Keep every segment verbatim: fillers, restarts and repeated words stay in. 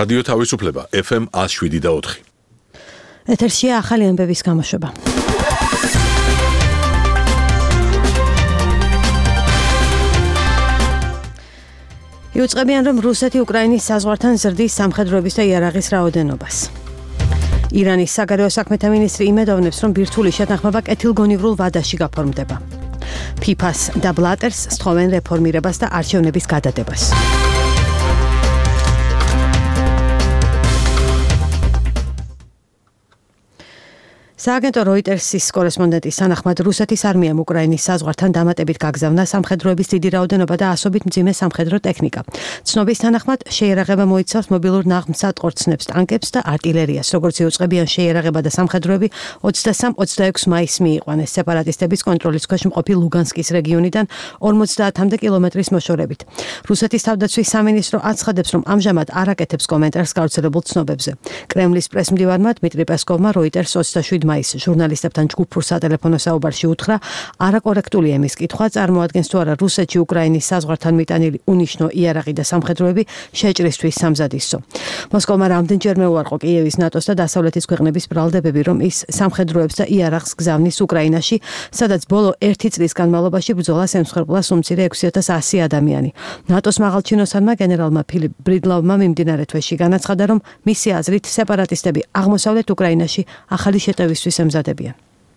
რადიო თავისუფლება ეფ ემ one oh seven და four. ეთერშია ახალი ამბების გამოშვება. იუწყებიან, რომ რუსეთი უკრაინის საზღვართან ზრდის სამხედროების და იარაღის რაოდენობას. ირანის საგარეო საქმეთა მინისტრი იმედოვნებს, რომ ბირთვული შეთანხმება კეთილგონივრულ ვადაში გაფორმდება. ფიფას და ბლატერს სთხოვენ რეფორმირებას და არჩევნების გადადებას. სააგენტო როიტერსის კორესპონდენტის თანახმად რუსეთის არმიამ უკრაინის საზღვართან დამატებით გაგზავნა სამხედროების დიდი რაოდენობა და ასობით მძიმე სამხედრო ტექნიკა. ცნობის თანახმად შეიარაღება მოიცავს მობილურ ნაღმსატყორცნებს, ტანკებს და არტილერიას. როგორც იუწყებიან, შეიარაღება და სამხედროები ოცდასამ ოცდაექვსი მაისს მიიყვანეს სეპარატისტების კონტროლის ქვეშ მყოფი ლუგანსკის რეგიონიდან ორმოცდაათამდე კილომეტრის მოშორებით. რუსეთის თავდაცვის სამინისტრო აცხადებს, რომ ამჟამად არ აკეთებს კომენტარს გავრცელებულ ცნობებზე. კრემლის პრესმდივარმა დმიტრი პესკოვმა როიტერს ოცდაშვიდი მაისს ჟურნალისტებთან ჯგუფურ სატელეფონო საუბარში უთხრა, არაკორექტულია იმის კითხვა, წარმოადგენს თუ არა რუსეთში უკრაინის საზღვართან მიტანილი უნიშნო იარაღი და სამხედროები შეჭრისთვის სამზად ისო. მოსკოვმა რამდენჯერმე უარყო კიევის ნატოს და დასავლეთის ქვეყნების ბრალდებები, რომ ის სამხედროებს და იარაღს გზავნის უკრაინაში, სადაც ბოლო ერთი წლის განმავლობაში ბრძოლას ემსხვერპლა სუმცირე ექვსი ათას ასი ადამიანი. ნატოს მაღალჩინოსანმა გენერალმა ფილიპ ბრიდლავმა მიმდინარე თვეში განაცხადა, რომ მისი აზრით სეპარატისტები აღმოსავლეთ უკრაინაში ახალი შეტევის ემზადებიან.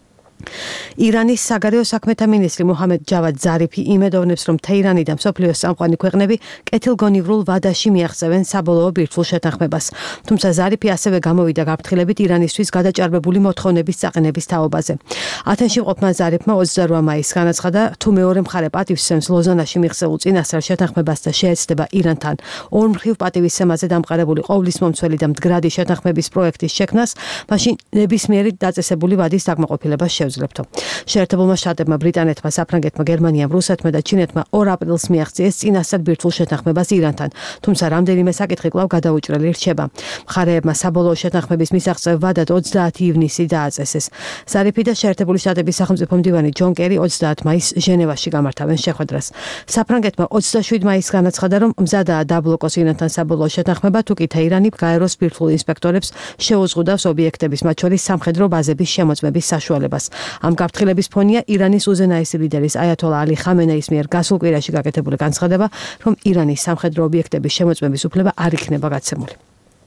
ირანის საგარეო საქმეთა მინისტრი მუჰამედ ჯავად ზარიფი იმედოვნებს, რომ თეირანი და მსოფლიოს წამყვანი ქვეყნები კეთილგონივრულ ვადაში მიაღწევენ საბოლოო ბირთვულ შეთანხმებას. თუმცა ზარიფი ასევე გამოვიდა გაფრთხილებით ირანისთვის გადაჭარბებული მოთხოვნების წაყენების თაობაზე. ათენში მყოფმა ზარიფმა ოცდარვა მაისს განაცხადა, თუ მეორე მხარე პატივსცემს ლოზანაში მიღწეულ წინასწარ შეთანხმებას და შეეცდება ირანთან ორმხრივ პატივისცემაზე დამყარებული ყოვლისმომცველი და მდგრადი შეთანხმების პროექტის შექმნას, მაშინ ნებისმიერი დაწესებული ვადის დაკმაყოფილება შეუძლებთ. შეერთებულმა შტატებმა, ბრიტანეთმა, საფრანგეთმა, გერმანიამ, რუსეთმა და ჩინეთმა ორ აპრილს მიაღწიეს წინასწარ ბირთვულ შეთანხმებას ირანთან, თუმცა რამდენიმე საკითხი კვლავ გადაუჭრელი რჩება. მხარეებმა საბოლოო შეთანხმების მისაღწევ ვადად ოცდაათი ივნისი დააწესეს. ზარიფი და შეერთებული შტატების სახელმწიფო მდივანი ჯონ კერი ოცდაათ მაისს ჟენევაში გამართავენ შეხვედრას. საფრანგეთმა ოცდაშვიდი მაისს განაცხადა, რომ მზადაა დაბლოკოს ირანთან საბოლოო შეთანხმება, თუ კი თეირანი გაეროს ბირთვულ ინსპექტორებს შეუზღუდავს ობიექტების, მათ შორის სამხედრო ბაზების შემოწმების საშუალებას. ამ გაფრთხილების ფონია ირანის უზენაესი ლიდერის აიათოლა ალი ხამენეის მიერ გასულ კვირაში გაკეთებული განცხადება, რომ ირანის სამხედრო ობიექტების შემოწმების უფლება არ იქნება გაცემული.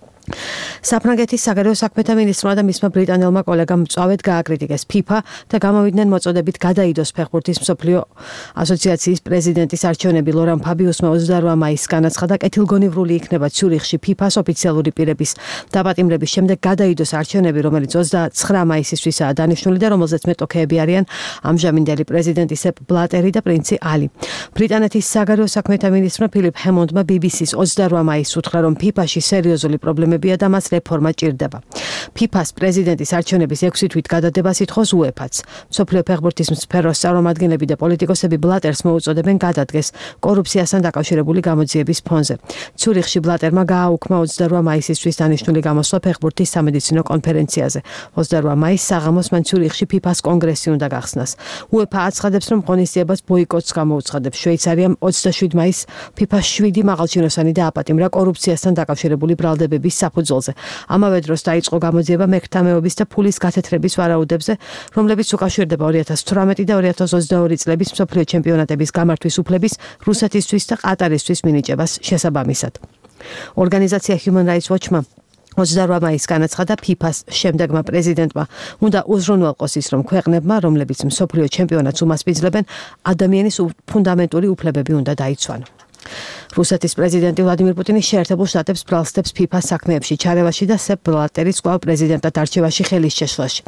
საფრანგეთის საგარეო საქმეთა მინისტრმა და მისმა ბრიტანელმა კოლეგამ მწვავედ გააკრიტიკეს ფიფა და გამოვიდნენ მოწოდებით გადაიდოს ფეხბურთის მსოფლიო ასოციაციის პრეზიდენტის არჩევნები. ლორან ფაბიუსმა ოცდარვა მაისს განაცხადა, კეთილგონივრული იქნება ციურიხში ფიფას ოფიციალური პირების დაპატიმრების შემდეგ გადაიდოს არჩევნები, რომელიც ოცდაცხრა მაისისთვისაა დანიშნული და რომელზეც მეტოქეები არიან ამჟამინდელი პრეზიდენტი სეპ ბლატერი და პრინცი ალი. ბრიტანეთის საგარეო საქმეთა მინისტრმა ფილიპ ჰემონდმა ბი ბი სის ოცდარვა მაისს უთხრა, რომ ფიფაში სერიოზული პრობლემები და მას რეფორმა ჭირდება. ფიფას პრეზიდენტის არჩევნების ექვსი თვით გადადებას ითხოვს უეფაც. მსოფლიო ფეხბურთის სფეროს წარმომადგენლები და პოლიტიკოსები ბლატერს მოუწოდებენ გადადგეს კორუფციასთან დაკავშირებული გამოძიების ფონზე. ციურიხში ბლატერმა გააუქმა ოცდარვა მაისისთვის დანიშნული გამოსვლა ფეხბურთის სამედიცინო კონფერენციაზე. ოცდარვა მაისს საღამოს მან ციურიხში ფიფას კონგრესი უნდა გახსნას. უეფა აცხადებს, რომ ღონისძიებას ბოიკოტს გამოუცხადებს. შვეიცარიამ ოცდაშვიდი მაისს ფიფას შვიდი მაღალჩინოსანი დააპატიმრა კორუფციასთან დაკავშირებული ბრალდებების საფუძველზე. ამავე დროს დაიწყო გამოძიება მექთამეობის და ფულის გათეთრების ვარაუდებზე, რომლებიც უკავშირდება ორი ათას თვრამეტი და ორი ათას ოცდაორი წლების მსოფლიო ჩემპიონატების გამართვის უფლების რუსეთისთვის და ყატარისთვის მინიჭებას შესაბამისად. ორგანიზაცია Human Rights Watch-მა ოცდარვა მაისს განაცხადა, ფიფას შემდეგმა პრეზიდენტმა უნდა უზრუნველყოს ის, რომ ქვეყნებმა, რომლებიც მსოფლიო ჩემპიონატს უმასპინძლებენ, ადამიანის ფუნდამენტური უფლებები უნდა დაიცვან. რუსეთის პრეზიდენტი ვლადიმირ პუტინი შეერთებულ შტატებს ბრალსდებს ფიფას საქმეებში ჩარევაში და სეპ ბლატერის კვლავ პრეზიდენტად არჩევაში ხელის შეშლაში.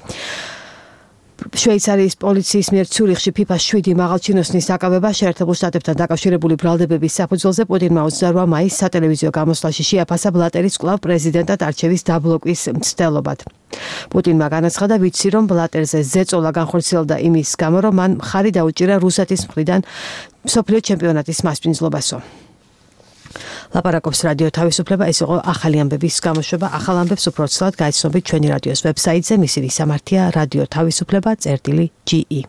შვეიცარიის პოლიციის მიერ ციურიხში ფიფას შვიდი მაღალჩინოსნის დაკავება შეერთებულ შტატებთან დაკავშირებული ბრალდებების საფუძველზე პუტინმა ოცდარვა მაისს სატელევიზიო გამოსვლაში შეაფასა ბლატერის კვლავ პრეზიდენტად არჩევის დაბლოკვის მცდელობად. პუტინმა განაცხადა, ვიცი, რომ ბლატერზე ზეწოლა განხორციელდა იმის გამო, რომ მან მხარი დაუჭირა რუსეთის მხრიდან მსოფლიო ჩემპიონატის მასპინძლობასო. ლაპარაკობს რადიო თავისუფლება, ეს იყო ახალი ამბების გამოშვება. ახალ ამბებს უფრო ცუდად გაიცნობთ ჩვენი რადიოს ვებსაიტზე, მისი მისამართია რადიო თავისუფლება წერტილი ჯი ი.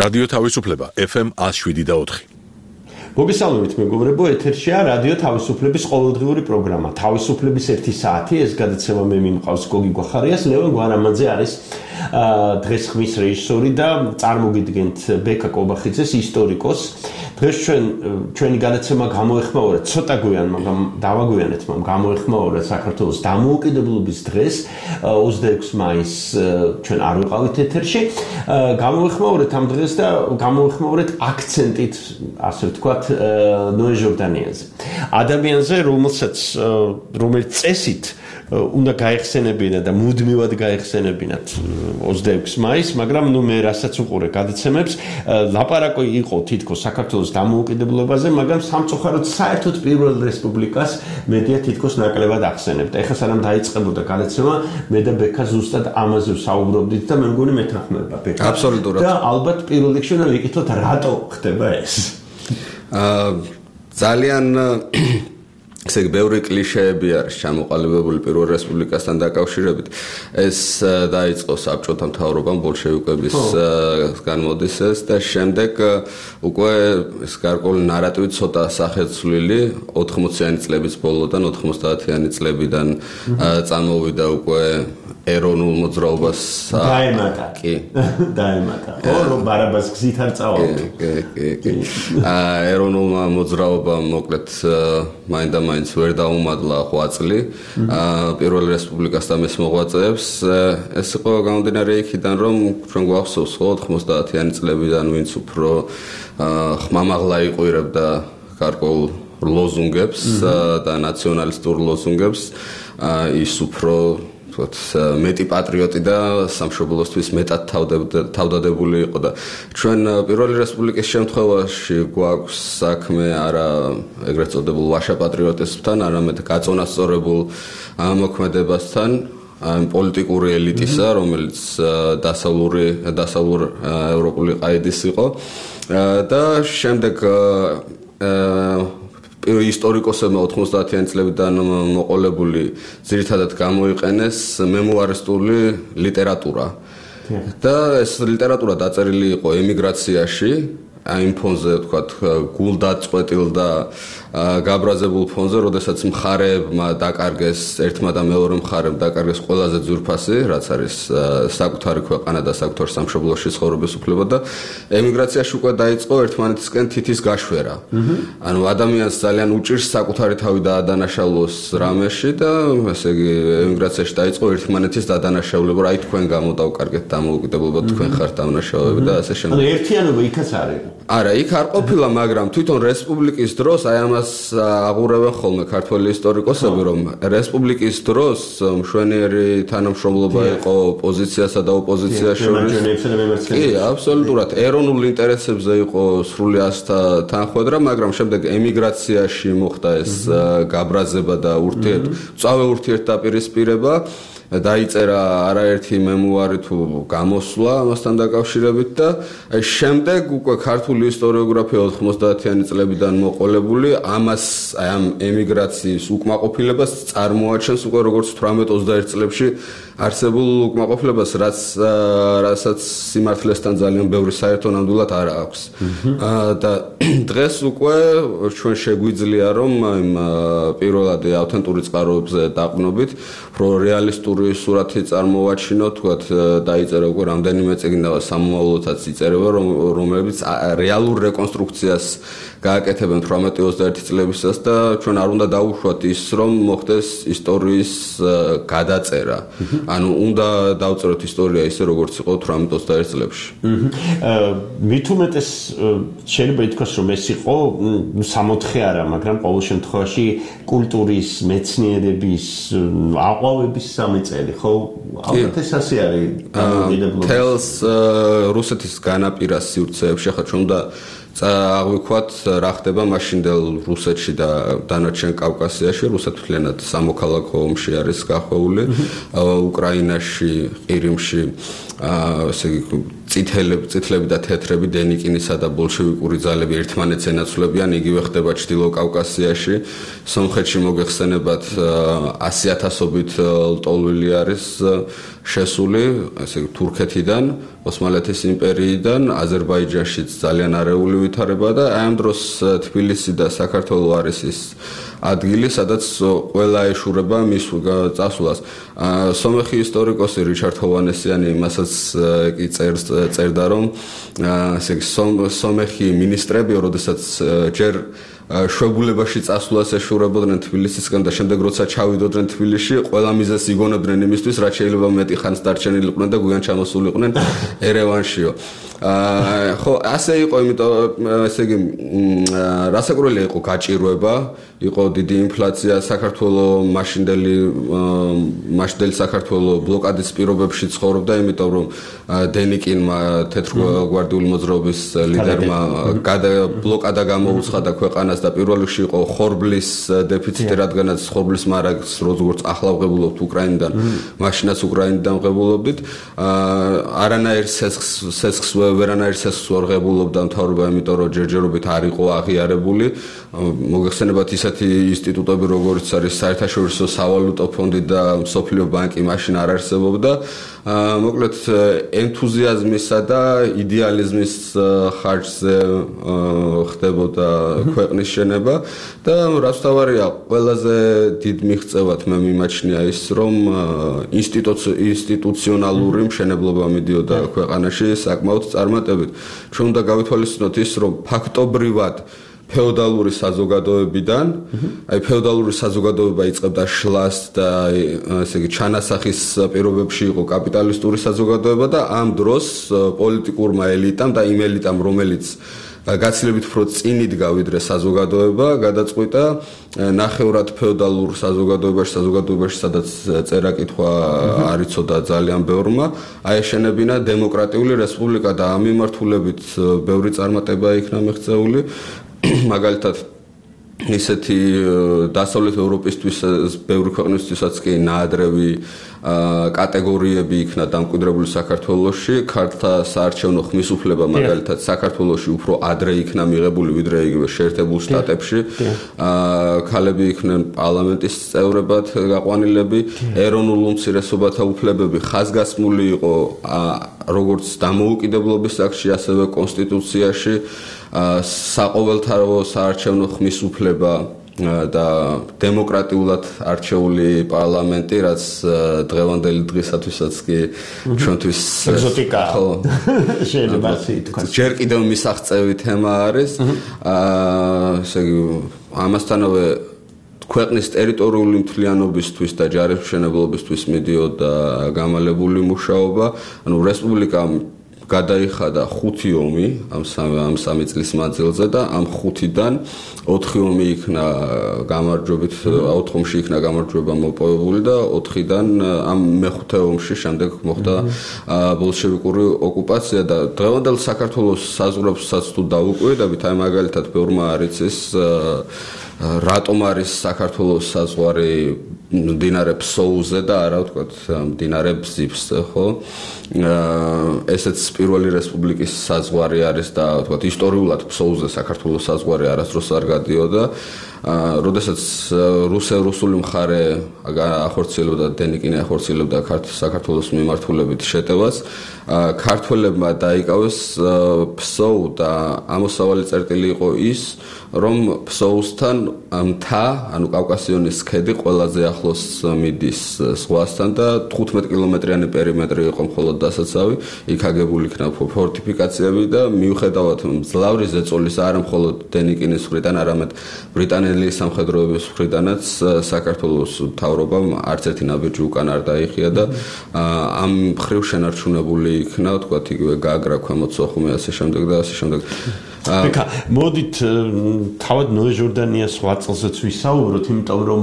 რადიო თავისუფლება ეფ ემ one oh seven point four. მოგესალმებით მეგობრებო, ეთერშია რადიო თავისუფლების ყოველდღიური პროგრამა. თავისუფლების ერთი საათი, ეს გადაცემა მე მიმყავს გოგი გვახარიას, ლევან გვარამაძე არის დღეს ხმის რეჟისორი და წარმოგიდგენთ ბეკა კობახიძეს, ისტორიკოს. დღეს ჩვენ ჩვენი გადაცემა გამოეხმაურა ცოტა გვიან, მაგრამ დავაგვიანეთ, მაგრამ გამოეხმაურა საქართველოს დამოუკიდებლობის დღეს, ოცდაექვსი მაისს ჩვენ არ ვიყავით ეთერში. გამოეხმაურეთ ამ დღეს და გამოეხმაურეთ აქცენტით, ასე ვთქვათ, ნოე ჟორდანიაზე. ადამიანზე, რომელსაც რომელიც წესით უნდა გაიხსენებინა და მუდმივად გაიხსენებინათ ოცდაექვსი მაისს, მაგრამ ნუ მე რასაც უყურე გადაცემებს, ლაპარაკი იყო თითქოს საქართველოს დამოუკიდებლობაზე, მაგრამ სამწუხაროდ საერთოდ პირველ რესპუბლიკას მედია თითქოს ნაკლებად ახსენებდა. ეხლა სანამ დაიწყებოდა გადაცემა, მე და ბექა ზუსტად ამაზე ვსაუბრობდით და მე მგონი მეთანხმება ბექა. აბსოლუტურად. და ალბათ პირველ რიგში უნდა ვიკითხოთ, რატო ხდება ეს? აა ძალიან ესე იგი ბევრი კლიშეები არის ჩამოყალიბებული პირველ რესპუბლიკასთან დაკავშირებით. ეს დაიწყო საბჭოთა მთავრობამ ბოლშევიკების განმოდის ეს და შემდეგ უკვე ეს გარკვეული ნარატივი ცოტა სახეცვლილი ოთხმოციანი წლების ბოლოდან ოთხმოცდაათიანი წლებიდან წამოვიდა უკვე ეროვნულ მოძრაობას დაემატა. კი. დაემატა. ორო ბარაბას გზით არ წავავდი. კი, კი, კი. აა ეროვნულმა მოძრაობამ მოკლედ მაინდა-მაინც ვერ დაუმადლა ოცი წელი. აა პირველ რესპუბლიკას და მის მოღვაწეებს. ეს იყო გამომდინარე იქიდან, რომ ჩვენ გვახსოვს ხო ოთხმოცდაათიანი წლებიდან ვინც უფრო ხმამაღლა იყურებდა გარკვეულ ლოზუნგებს და ნაციონალისტურ ლოზუნგებს, ის უფრო მეტი პატრიოტი და სამშობლოსთვის მეტად თავდადებული იყო და ჩვენ პირველი რესპუბლიკის შემთხვევაში გვაქვს საქმე არა ეგრეთ წოდებულ ვაშა პატრიოტიზმთან, არამედ გაწონასწორებულ მოქმედებასთან, პოლიტიკური ელიტისა, რომელიც დასავლური დასავლურ ევროპული ყაიდის იყო და შემდეგ ისტორიკოსებმა ოთხმოცდაათიანი წლებიდან მოყოლებული ძირითადად გამოიყენეს მემუარისტული ლიტერატურა. და ეს ლიტერატურა დაწერილი იყო ემიგრაციაში, იმ ფონზე ვთქვათ გულდაწყვეტილ და გაბრაზებულ ფონზე, როდესაც მხარეებმა დაკარგეს ერთმა და მეორე მხარემ დაკარგეს ყველაზე ძვირფასი, რაც არის საკუთარი ქვეყანა და საკუთარ სამშობლოში ცხოვრების უფლება და ემიგრაციაში უკვე დაიწყო ერთმანეთისკენ თითის გაშვერა. ანუ ადამიანს ძალიან უჭირს საკუთარი თავი დაადანაშაულოს რამეში და ესე იგი ემიგრაციაში დაიწყო ერთმანეთის დადანაშაულება, აი თქვენ გამოდავკარგეთ დამოუკიდებლობა, თქვენ ხართ დამნაშაულები და ასე შემდეგ. ანუ ერთიანობა იქაც არის. არა, იქ არ ყოფილა, მაგრამ თვითონ რესპუბლიკის დროს აი ამას აღურევენ ხოლმე ქართველი ისტორიკოსები, რომ რესპუბლიკის დროს მშვენიერი თანამშრომლობა იყო ოპოზიციასა და ოპოზიციას შორის. კი, აბსოლუტურად ეროვნულ ინტერესებზე იყო სრული ასთა თანხმედრა, მაგრამ შემდეგ ემიგრაციაში მოხდა ეს გაბრაზება და ურთიერთ წავე ურთიერთდაპირისპირება. დაიწერა არაერთი მემუარი თუ გამოსვლა ამასთან დაკავშირებით და შემდეგ უკვე ქართული ისტორიოგრაფია ოთხმოცდაათიანი წლებიდან მოყოლებული ამას აი ამ ემიგრაციის უკმაყოფილებას წარმოაჩენს უკვე როგორც თვრამეტ ოცდაერთ წლებში არსებულ უკმაყოფილებას, რაც რასაც სიმართლესთან ძალიან ბევრი საერთო ნამდვილად არ აქვს. და დღეს უკვე ჩვენ შეგვიძლია რომ იმ პირველად ავთენტური წყაროებზე დაყრდნობით, უფრო რეალისტური სურათი წარმოვაჩინოთ, თქვათ დაიწერა უკვე რამდენიმე წიგნი და სამომავლოდაც იწერება, რომლებიც რეალურ რეკონსტრუქციას გააკეთებენ თვრამეტი ოცდაერთი წლებისას და ჩვენ არ უნდა დავუშვათ ის, რომ მოხდეს ისტორიის გადაწერა. ანუ უნდა დავწეროთ ისტორია ისე როგორც იყო თვრამეტ ოცდაერთ წლებში. მით უმეტეს შეიძლება ითქვას, რომ ეს იყო სამოთხე არა, მაგრამ ყოველ შემთხვევაში კულტურის, მეცნიერების, აყვავების სამი წელი, ხო? ალბათ ეს ასე არის დამოუკიდებლობის. თელს რუსეთის განაპირას სივრცეებში ახლა ჩვენ უნდა აღვიქვათ რა ხდება მაშინდელ რუსეთში და დანარჩენ კავკასიაში. რუსეთი მთლიანად სამოქალაქო ომში არის გახვეული. უკრაინაში, ყირიმში ესე იგი წითელები, წითლები და თეთრები დენიკინისა და ბოლშევიკური ძალები ერთმანეთს ენაცვლებიან, იგივე ხდება ჩრდილო კავკასიაში. სომხეთში მოგეხსენებათ ასი ათასობით ლტოლვილი არის შესული, ესე იგი თურქეთიდან, ოსმალეთის იმპერიიდან, აზერბაიჯანშიც ძალიან არეული ვითარება და აი ამ დროს თბილისი და საქართველო არის ის ადგილი, სადაც ყველა ეშურება მის წასვლას. სომეხი ისტორიკოსი რიჩარდ ჰოვანესიანი მასაც კი წერს წერდა რომ ესე იგი სომეხი მინისტრები, როდესაც ჯერ შვებულებაში წასვლას ეშურებოდნენ თბილისისკენ და შემდეგ როცა ჩავიდოდნენ თბილისში, ყველა მიზეზს იგონებდნენ იმისთვის, რაც შეიძლება მეტი ხანს დარჩენილიყვნენ და გვიან ჩამოსულიყვნენ ერევანშიო. აა ხო, ასე იყო, იმიტომ ესე იგი რასაკვირველია იყო გაჭირვება, იყო დიდი ინფლაცია, საქართველოს მაშინდელი მაშინდელი საქართველოს ბლოკადის პირობებში ცხოვრობდა, იმიტომ რომ დენიკინმა თეთრგვარდიული მოძრაობის ლიდერმა ბლოკადა გამოუცხადა ქვეყანას და პირველ რიგში იყო ხორბლის დეფიციტი, რადგანაც ხორბლის მარაგს როგორც ახლა ვღებულობთ უკრაინიდან, მაშინაც უკრაინიდან ვღებულობდით. არანაირ სესხს სესხს ვერანაირ სესხს ვერ ღებულობდა მთავრობა, იმიტომ რომ ჯერჯერობით არ იყო აღიარებული. მოგეხსენებათ ისეთი ინსტიტუტები, როგორც არის საერთაშორისო სავალუტო ფონდი და მსოფლიო ბანკი, მაშინ არ არსებობდა. მოკლედ ენთუზიაზმისა და იდეალიზმის ხარჯზე ხდებოდა ქვეყნის შენება და რაც თავარია, ყველაზე დიდ მიღწევად მე მიმაჩნია ის, რომ ინსტიტუციონალური მშენებლობა მიდიოდა ქვეყანაში საკმაოდ წარმატებით. ჩვენ უნდა გავითვალისწინოთ ის, რომ ფაქტობრივად ფეოდალური საზოგადოებიდან, აი ფეოდალური საზოგადოება იწყებდა შლას და ესე იგი ჩანასახის პირობებში იყო კაპიტალისტური საზოგადოება და ამ დროს პოლიტიკურმა ელიტამ და იმ ელიტამ, რომელიც გაცილებით უფრო წინ იდგა ვიდრე საზოგადოება, გადაწყვიტა ნახევრად ფეოდალურ საზოგადოებაში, საზოგადოებაში, სადაც წერა-კითხვა არ იცოდა ძალიან ბევრმა, აეშენებინა დემოკრატიული რესპუბლიკა და ამ მიმართულებით ბევრი წარმატება იქნა მიღწეული. მაგალითად ისეთი დასავლეთ ევროპისთვის ბევრი ქვეყნისთვისაც კი ნაადრევი კატეგორიები იქნა დამკვიდრებული საქართველოში, ქართთა საარჩევნო ხმის უფლება მაგალითად საქართველოში უფრო ადრე იქნა მიღებული ვიდრე იგივე შეერთებულ შტატებში. ქალები იქნენ პარლამენტის წევრებად გაყვანილები, ეროვნულ უმცირესობათა უფლებები ხაზგასმული იყო როგორც დამოუკიდებლობის აქტში, ასევე კონსტიტუციაში. საყოველთაო საარჩევნო ხმის უფლება და დემოკრატიულად არჩეული პარლამენტი, რაც დღევანდელი დღისათვისაც კი ჩვენთვის ეგზოტიკა შეიძლება ითქვას. ჯერ კიდევ მისაღწევი თემა არის. ესე იგი ამასთანავე ქვეყნის ტერიტორიული მთლიანობისთვის და ჯარისმშენებლობისთვის მიდიოდა გამალებული მუშაობა. ანუ რესპუბლიკა გადაიხადა ხუთი ომი ამ ამ სამი წლის მანძილზე და ამ ხუთიდან ოთხი ომი იქნა გამარჯვებით, ოთხ ომში იქნა გამარჯვება მოპოვებული და ოთხიდან ამ მეხუთე ომში შემდეგ მოხდა ბოლშევიკური ოკუპაცია და დღევანდელ საქართველოს საზღვრებსაც თუ დაუკვირდებით, აი მაგალითად ბევრმა არ იცის რატომ არის საქართველოს საზღვარი მდინარე ფსოუზე და არა ვთქვათ მდინარე ბზიფზე, ხო? ესეც პირველი რესპუბლიკის საზღვარი არის და ვთქვათ ისტორიულად ფსოუზე საქართველოს საზღვარი არასდროს არ გადიოდა. როდესაც რუსული მხარე ახორციელებდა, დენიკინი ახორციელებდა საქართველოს მიმართულებით შეტევას, ქართველებმა დაიკავეს ფსოუ და ამოსავალი წერტილი იყო ის, რომ ფსოუსთან მთა, ანუ კავკასიონის ქედი ყველაზე ახლოს მიდის ზღვასთან და თხუთმეტ კილომეტრიანი პერიმეტრი იყო მხოლოდ დასაცავი, იქ აგებული იქნა ფორტიფიკაციები და მიუხედავად მძლავრი ზეწოლის არა მხოლოდ დენიკინის მხრიდან, არამედ ბრიტანელი სამხედროების მხრიდანაც საქართველოს მთავრობამ არც ერთი ნაბიჯი უკან არ დაიხია და ამ მხრივ შენარჩუნებული იქნა, ვთქვათ, იგივე გაგრა, ქვემოთ სოხუმი, ასე შემდეგ და ასე შემდეგ. ეკა, მოდით თავად ნოე ჟორდანიას სხვა წელსაც ვისაუბროთ, იმიტომ რომ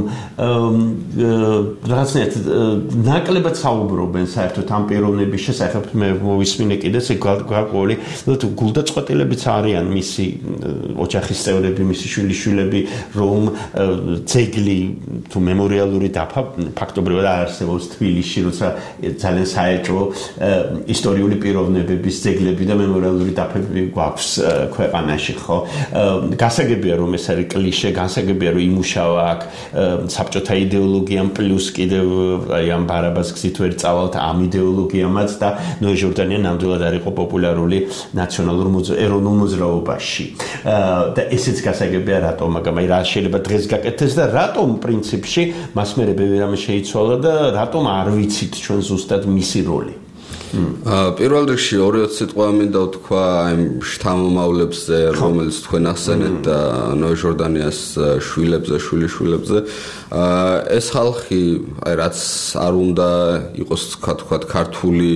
რაღაცნაირად ნაკლებად საუბრობენ საერთოდ ამ პიროვნების შესახებ. მე მოვისმინე კიდეც გვაყოლი, თუ გულდაწყვეტილებიც არიან მისი ოჯახის წევრები, მისი შვილიშვილები, რომ ძეგლი თუ მემორიალური დაფა ფაქტობრივად არ არსებობს თბილისში, როცა ძალიან საეჭვო ისტორიული პიროვნებების ძეგლები და მემორიალური დაფები გვაქვს ქვეყანაში. ქვეყანაში, ხო? გასაგებია რომ ეს არის კლიშე, გასაგებია რომ იმუშავა აქ საბჭოთა იდეოლოგიამ პლუს კიდევ აი ამ ბარაბას გზით ვერ წავალთ ამ იდეოლოგიამაც და ნოე ჟორდანია ნამდვილად არ იყო პოპულარული ნაციონალურ ეროვნულ მოძრაობაში. და ესეც გასაგებია რატომ, მაგრამ აი რა შეიძლება დღეს გაკეთდეს და რატომ პრინციპში მას მერე ბევრი რამე შეიცვალა და რატომ არ ვიცით ჩვენ ზუსტად მისი როლი. პირველ რიგში ორი სიტყვა მინდა ვთქვა იმ შთამომავლებზე, რომელიც თქვენ ახსენეთ და ნოე ჟორდანიას შვილებზე, შვილიშვილებზე. ეს ხალხი, აი რაც არ უნდა იყოს თქვა ქართული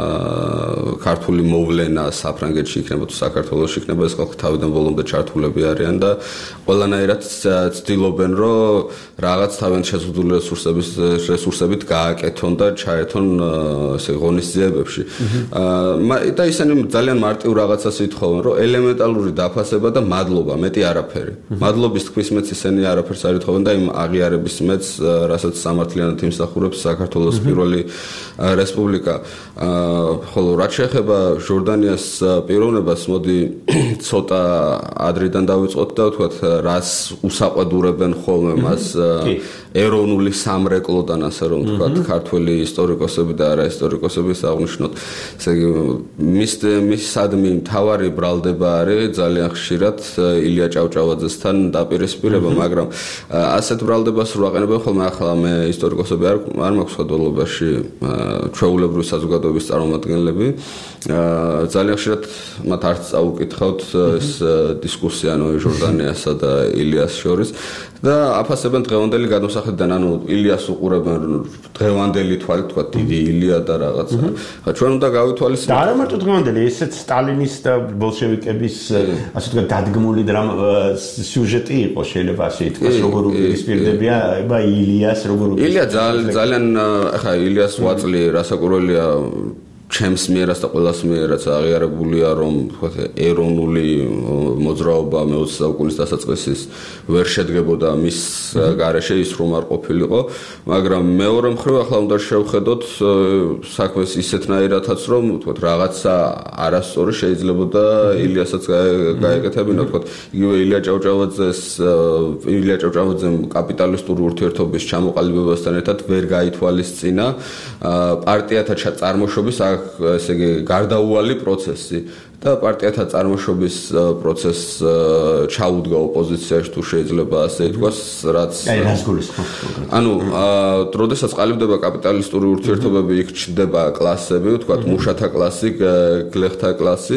ქართული მოვლენა საფრანგეთში იქნება თუ საქართველოში იქნება, ეს ხალხი თავიდან ბოლომდე ჩართულები არიან და ყველანაირად ცდილობენ, რომ რაღაც თავიანთ შეზღუდული რესურსების რესურსებით გააკეთონ და ჩაერთონ ესე ღონისძიებებში. და ისინი ძალიან მარტივ რაღაცას ითხოვენ, რომ ელემენტალური დაფასება და მადლობა, მეტი არაფერი. მადლობის თქვის მეც ისინი არაფერს არ ითხოვენ და იმ აღიარების მეც, რასაც სამართლიანად იმსახურებს საქართველოს პირველი რესპუბლიკა. ხოლო რაც შეეხება ჟორდანიას პიროვნებას, მოდი ცოტა ადრიდან დავიწყოთ და ვთქვათ, რას უსაყვედურებენ ხოლმე მას ეროვნული სამრეკლოდან, ასე რომ ვთქვათ, ქართველი ისტორიკოსები და არაისტორიკოსები აღნიშნოთ. ესე იგი, მის მისადმი მთავარი ბრალდება არის ძალიან ხშირად ილია ჭავჭავაძესთან დაპირისპირება, მაგრამ ასეთ ბრალდებას რო აყენებენ ხოლმე, ახლა მე ისტორიკოსები არ არ მაქვს ხდულობაში ჩვეულებრივი საზოგადოების წარმომადგენლები, ძალიან ხშირად მათ არც წაუკითხავთ ეს დისკუსია ნოე ჟორდანიასა და ილიას შორის და აფასებენ დღევანდელი გადმოსახედიდან, ანუ ილიას უყურებენ დღევანდელი თვალით, თქვა დიდი ილია და რაღაცა. ხა ჩვენ უნდა გავითვალისწინოთ. და არა მარტო დღევანდელი, ესეც სტალინის და ბოლშევიკების ასე თქვა დადგმული სიუჟეტი იყო, შეიძლება ასე ითქვას, როგორ უპირისპირდებია ილიას, როგორ ილია ძალიან ხა ილიას ვაწლი რასაკვირველია ჩემს მიერაც და ყველას მიერაც აღიარებულია, რომ ვთქვათ, ეროვნული მოძრაობა მეოცე საუკუნის დასაწყისის ვერ შედგებოდა მის გარეშე ის რომ არ ყოფილიყო, მაგრამ მეორე მხრივ ახლა უნდა შევხედოთ საქმეს ისეთნაირადაც, რომ ვთქვათ, რაღაცა არასწორი შეიძლებოდა ილიასაც გაეკეთებინა, ვთქვათ, იგივე ილია ჭავჭავაძეს ილია ჭავჭავაძემ კაპიტალისტური ურთიერთობის ჩამოყალიბებასთან ერთად ვერ გაითვალისწინა პარტიათა წარმოშობის ესე იგი გარდაუვალი პროცესი და პარტიათა წარმოშობის პროცესს ჩაუდგა ოპოზიციაში თუ შეიძლება ასე ითქვას, რაც აი რას გულისხმობთ? ანუ, როდესაც ყალიბდება კაპიტალისტური ურთიერთობები, იქ ჩნდება კლასები, ვთქვათ, მუშათა კლასი, გლეხთა კლასი,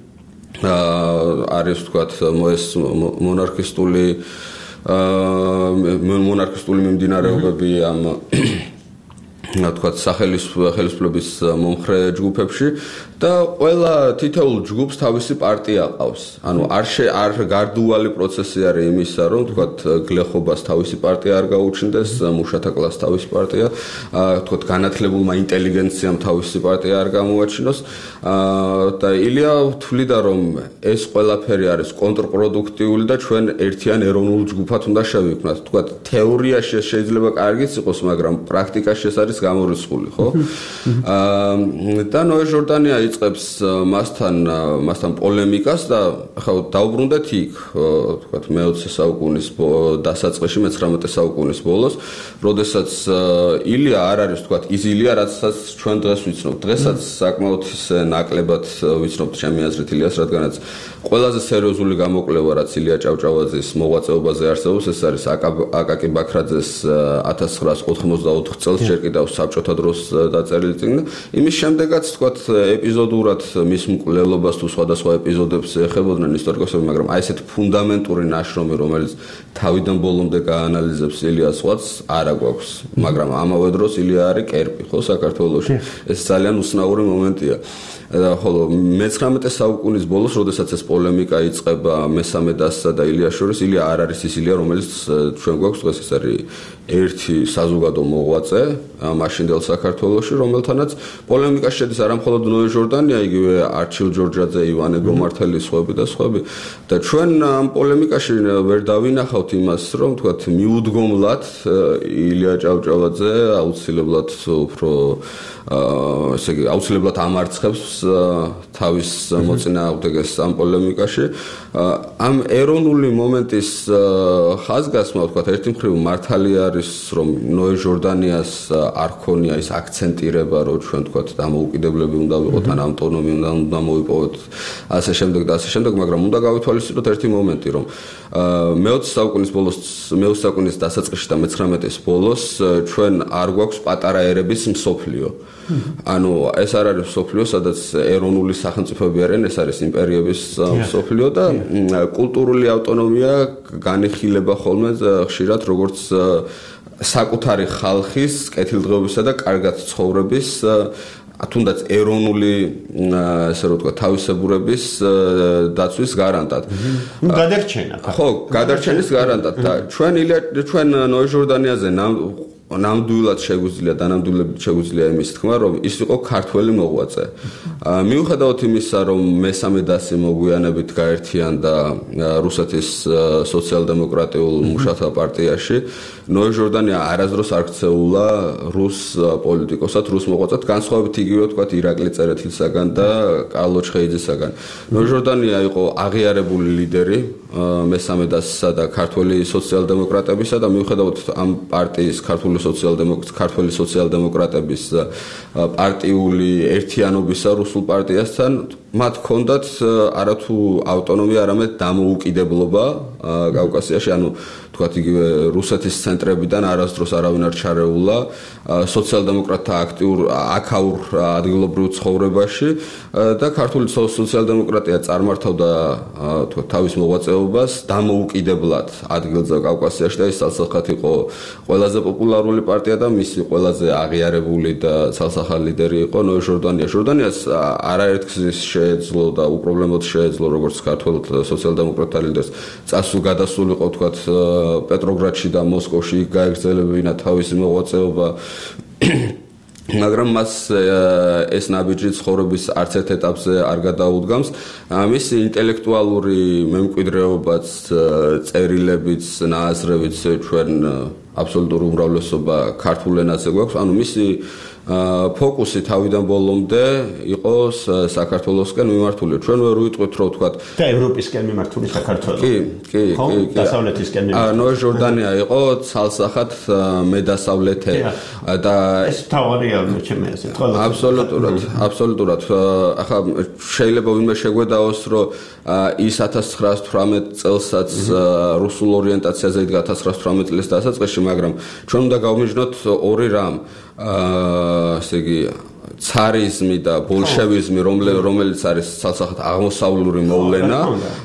არის ვთქვათ, ეს მონარქისტული მონარქისტული მიმდინარეობები ამ თქვათ სახელმწიფოების მომხრე ჯგუფებში და ყველა თითოეულ ჯგუფს თავისი პარტია ყავს. ანუ არ არ გარდუვალი პროცესი არის იმისა, რომ თქვათ გლეხობას თავისი პარტია არ გაუჩნდეს, მუშათა კლასს თავისი პარტია, თქვათ განათლებულმა ინტელიგენციამ თავისი პარტია არ გამოაჩინოს და ილია თვლიდა, რომ ეს ყველაფერი არის კონტრპროდუქტიული და ჩვენ ერთიან ეროვნულ ჯგუფად უნდა შევიქმნათ. თქვათ თეორიაში შეიძლება კარგიც იყოს, მაგრამ პრაქტიკაში ეს არის გამორიცხული, ხო? და ნოე ჟორდანია იწყებს მასთან მასთან პოლემიკას და ხა დაუბრუნდეთ იქ, თქვათ, მეოცე საუკუნის დასაწყისში, მეცხრამეტე საუკუნის ბოლოს, როდესაც ილია არ არის, თქვათ, ის ილია, რაცაც ჩვენ დღეს ვიცნობთ. დღესაც საკმაოდ ნაკლებად ვიცნობთ ჩემი აზრით ილიას, რადგანაც ყველაზე სერიოზული გამოკვლევა, რაც ილია ჭავჭავაძის მოღვაწეობაზე არსებობს, ეს არის აკაკი ბაქრაძეს ათას ცხრაას ოთხმოცდაოთხ წელს ჯერ კიდევ საბჭოთა დროს დაწერილი წიგნი. იმის შემდეგაც, თქვათ, ეპიზოდურად მის მკვლელობას თუ სხვადასხვა ეპიზოდებს ეხებოდნენ ისტორიკოსები, მაგრამ აი ესეთ ფუნდამენტური ნაშრომი, რომელიც თავიდან ბოლომდე გაანალიზებს ილიას ღვაწლს, არ აქვს. მაგრამ ამავე დროს ილია არის კერპი, ხო, საქართველოში. ეს ძალიან უცნაური მომენტია. ხოლო მეცხრამეტე საუკუნის ბოლოს, როდესაც ეს პოლემიკა იწყება მესამე დასსა და ილიას შორის, ილია არ არის ის ილია, რომელიც ჩვენ გვაქვს დღეს, ეს არის ერთი საზოგადო მოღვაწე მაშინდელ საქართველოში, რომელთანაც პოლემიკა შედის არა მხოლოდ ნოე ჟორდანია, იგივე არჩილ ჯორჯაძე, ივანე გომართელი, სხვები და სხვები. და ჩვენ ამ პოლემიკაში ვერ დავინახავთ იმას, რომ თქვათ, მიუდგომლად ილია ჭავჭავაძე აუცილებლად უფრო ესე იგი აუცილებლად ამარცხებს თავის მოწინააღმდეგეს ამ პოლემიკაში. ამ ეროვნული მომენტის ხაზგასმა, ვთქვათ, ერთი მხრივ მართალი არის, რომ ნოე ჟორდანიას არ ქონია ის აქცენტირება, რომ ჩვენ ვთქვათ, დამოუკიდებლები უნდა ვიყოთ, ან ავტონომია უნდა მოვიპოვოთ, ასე შემდეგ და ასე შემდეგ, მაგრამ უნდა გავითვალისწინოთ ერთი მომენტი, რომ მეოცე საუკუნის ბოლოს, მეოცე საუკუნის დასაწყისში და მეცხრამეტეს ბოლოს ჩვენ არ გვაქვს პატარა ერების მსოფლიო. ანუ ეს არ არის მსოფლიო, სადაც ეროვნული სახელმწიფოები არიან, ეს არის იმპერიების მსოფლიო და კულტურული ავტონომია განიხილება ხოლმე ხშირად როგორც საკუთარი ხალხის კეთილდღეობისა და კარგად ცხოვრების თუნდაც ეროვნული ესე რომ ვთქვა თავისებურების დაცვის გარანტად. ნუ გადარჩენა. ხო, გადარჩენის გარანტად და ჩვენ ჩვენ ნოე ჟორდანიაზე ნამდვილად შეგვიძლია და ნამდვილად შეგვიძლია იმის თქმა, რომ ის იყო ქართველი მოღვაწე. მიუხედავად იმისა, რომ მესამე დასი მოგვიანებით გაერთიანდა რუსეთის სოციალ-დემოკრატიულ მუშათა პარტიაში, ნოე ჟორდანია არასდროს არ ქცეულა რუს პოლიტიკოსად, რუს მოღვაწედ, განსხვავებით იგივე ვთქვათ ირაკლი წერეთლისაგან და კარლო ჩხეიძესაგან. ნოე ჟორდანია იყო აღიარებული ლიდერი მესამე დასისა და ქართველი სოციალ-დემოკრატებისა და მიუხედავად ამ პარტიის ქართული ქართველი სოციალ-დემოკრატების პარტიული ერთიანობისა რუსულ პარტიასთან მათ ჰქონდათ არათუ ავტონომია, არამედ დამოუკიდებლობა კავკასიაში, ანუ თქვათ იგივე რუსეთის ცენტრებიდან არასდროს არავინ არ ჩარეულა სოციალ-დემოკრატთა აქტიურ აქაურ ადგილობრივ ცხოვრებაში და ქართული სოციალ-დემოკრატია წარმართავდა თქვათ თავის მოღვაწეობას დამოუკიდებლად ადგილზე კავკასიაში და ეს ცალსახად იყო ყველაზე პოპულარული პარტია და მისი ყველაზე აღიარებული და ცალსახად ლიდერი იყო ნოე ჟორდანია. ჟორდანიას არაერთგზის შეეძლო და უპრობლემოდ შეეძლო როგორც ქართულ სოციალ-დემოკრატთა ლიდერს წასულ გადასულიყო თქვათ პეტროგრადში და მოსკოვში გაეგრძელებინა თავისი მოღვაწეობა, მაგრამ მას ეს ნაბიჯი ცხოვრების არც ერთ ეტაპზე არ გადაუდგამს. მისი ინტელექტუალური მემკვიდრეობაც, წერილებიც, ნააზრევიც ჩვენ აბსოლუტური უმრავლესობა ქართულ ენაზე გვაქვს, ანუ მისი ფოკუსი თავიდან ბოლომდე იყო საქართველოსკენ მიმართული. ჩვენ ვერ ვიტყვით რომ ვთქვათ და ევროპისკენ მიმართული საქართველო. კი, კი, კი, კი. დასავლეთისკენ მიმართული. ნოე ჟორდანია იყო ცალსახად მედასავლეთე და ეს თავარია ჩემი ასე თქვა. აბსოლუტურად, აბსოლუტურად. ახლა შეიძლება ვინმე შეგვედაოს რომ ის ათას ცხრაას თვრამეტ წელსაც რუსულ ორიენტაციაზე იდგა ათას ცხრაას თვრამეტ წლის დასაწყისში, მაგრამ ჩვენ უნდა გავმიჯნოთ ორი რამ. ასე იგი царიზმი და ბოლშევიზმი, რომელიც არის ცალსახად აღმოსავლური მოვლენა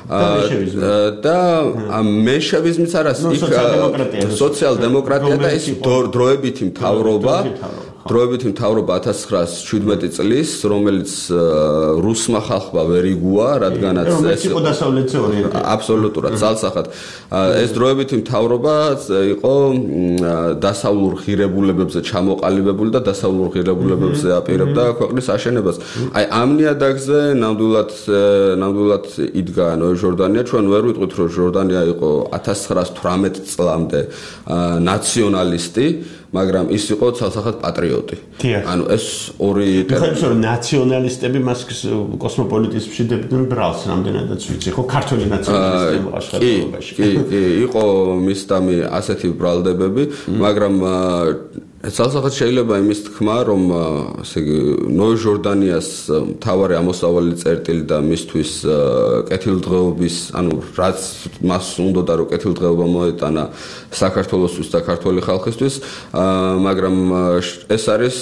და მეშევიზმიც არის იქ სოციალ-დემოკრატია და ეს დროებითი მთავრობა დროებითი მთავრობა ათას ცხრაას შვიდმეტი წლის, რომელიც რუსმა ხალხმა ვერ იგუა, რადგანაც ეს იყო დასავლეთზე ორიენტირებული. აბსოლუტურად, ძალსახად. ეს დროებითი მთავრობა იყო დასავლურ ღირებულებებზე ჩამოყალიბებული და დასავლურ ღირებულებებზე აპირებდა ქვეყნის აშენებას. აი ამ ნიადაგზე ნამდვილად ნამდვილად იდგა ნოე ჟორდანია. ჩვენ ვერ ვიტყვით, რომ ჟორდანია იყო ათას ცხრაას თვრამეტ წლამდე ნაციონალისტი, მაგრამ ის იყო ცალსახად პატრიოტი. ანუ ეს ორი ტერმინი რომ ნაციონალისტები მას კოსმოპოლიტიზმში დებდნენ ბრალს რამდენადაც ვიცი, ხო, ქართული ნაციონალისტები աշխատებაში. კი, კი, იყო მისდამი ასეთი ბრალდებები, მაგრამ ცალსახად შეიძლება იმის თქმა, რომ ესე იგი ნოე ჟორდანიას მთავარი ამოსავალი წერტილი და მისთვის კეთილდღეობის, ანუ რაც მას უნდოდა რომ კეთილდღეობა მოეტანა საქართველოსთვის და ქართული ხალხისთვის, მაგრამ ეს არის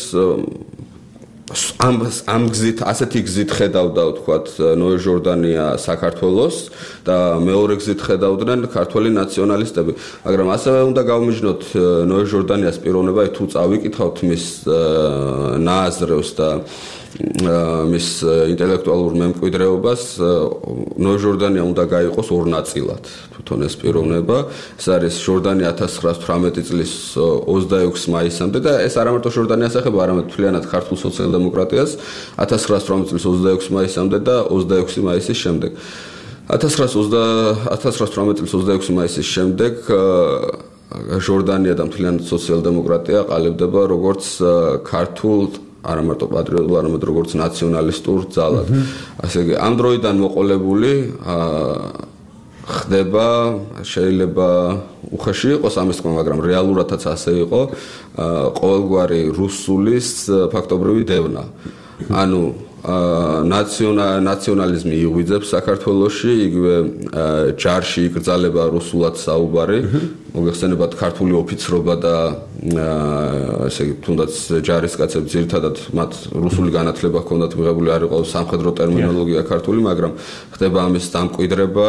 ამ ამ გზით ასეთი გზით ხედავდა ვთქვათ ნოე ჟორდანია საქართველოს და მეორე გზით ხედავდნენ ქართველი ნაციონალისტები, მაგრამ ასევე უნდა გავმიჯნოთ ნოე ჟორდანიას პიროვნება, თუ წავიკითხავთ მის ნააზრევს და მის ინტელექტუალურ მემკვიდრეობას, ნოე ჟორდანია უნდა გაიყოს ორ ნაწილად. თვითონ ეს პიროვნება, ეს არის ჟორდანია ათას ცხრაას თვრამეტი წლის ოცდაექვსი მაისამდე და ეს არა მარტო ჟორდანიას ეხება, არამედ მთლიანად ქართულ სოციალ-დემოკრატიას ათას ცხრაას თვრამეტი წლის ოცდაექვსი მაისამდე და ოცდაექვსი მაისის შემდეგ. ათას ცხრაას თვრამეტი წლის ოცდაექვსი მაისის შემდეგ ჟორდანია და მთლიანად სოციალ-დემოკრატია ყალიბდება როგორც ქართულ არა მარტო პატრიოტულ, არამედ როგორც ნაციონალისტურ ძალად. ასე იგი, ამ დროიდან მოყოლებული ხდება, შეიძლება უხეში იყოს ამის თქმა, მაგრამ რეალურადაც ასე იყო, ყოველგვარი რუსულის ფაქტობრივი დევნა. ანუ ნაციონალიზმი იღვიძებს საქართველოში, იგივე ჯარში იკრძალება რუსულად საუბარი, მოგეხსენებათ ქართული ოფიცრობა და ესე იგი თუნდაც ჯარისკაცები ძირითადად მათ რუსული განათლება ჰქონდათ მიღებული, არ იყო სამხედრო ტერმინოლოგია ქართული, მაგრამ ხდება ამის დამკვიდრება,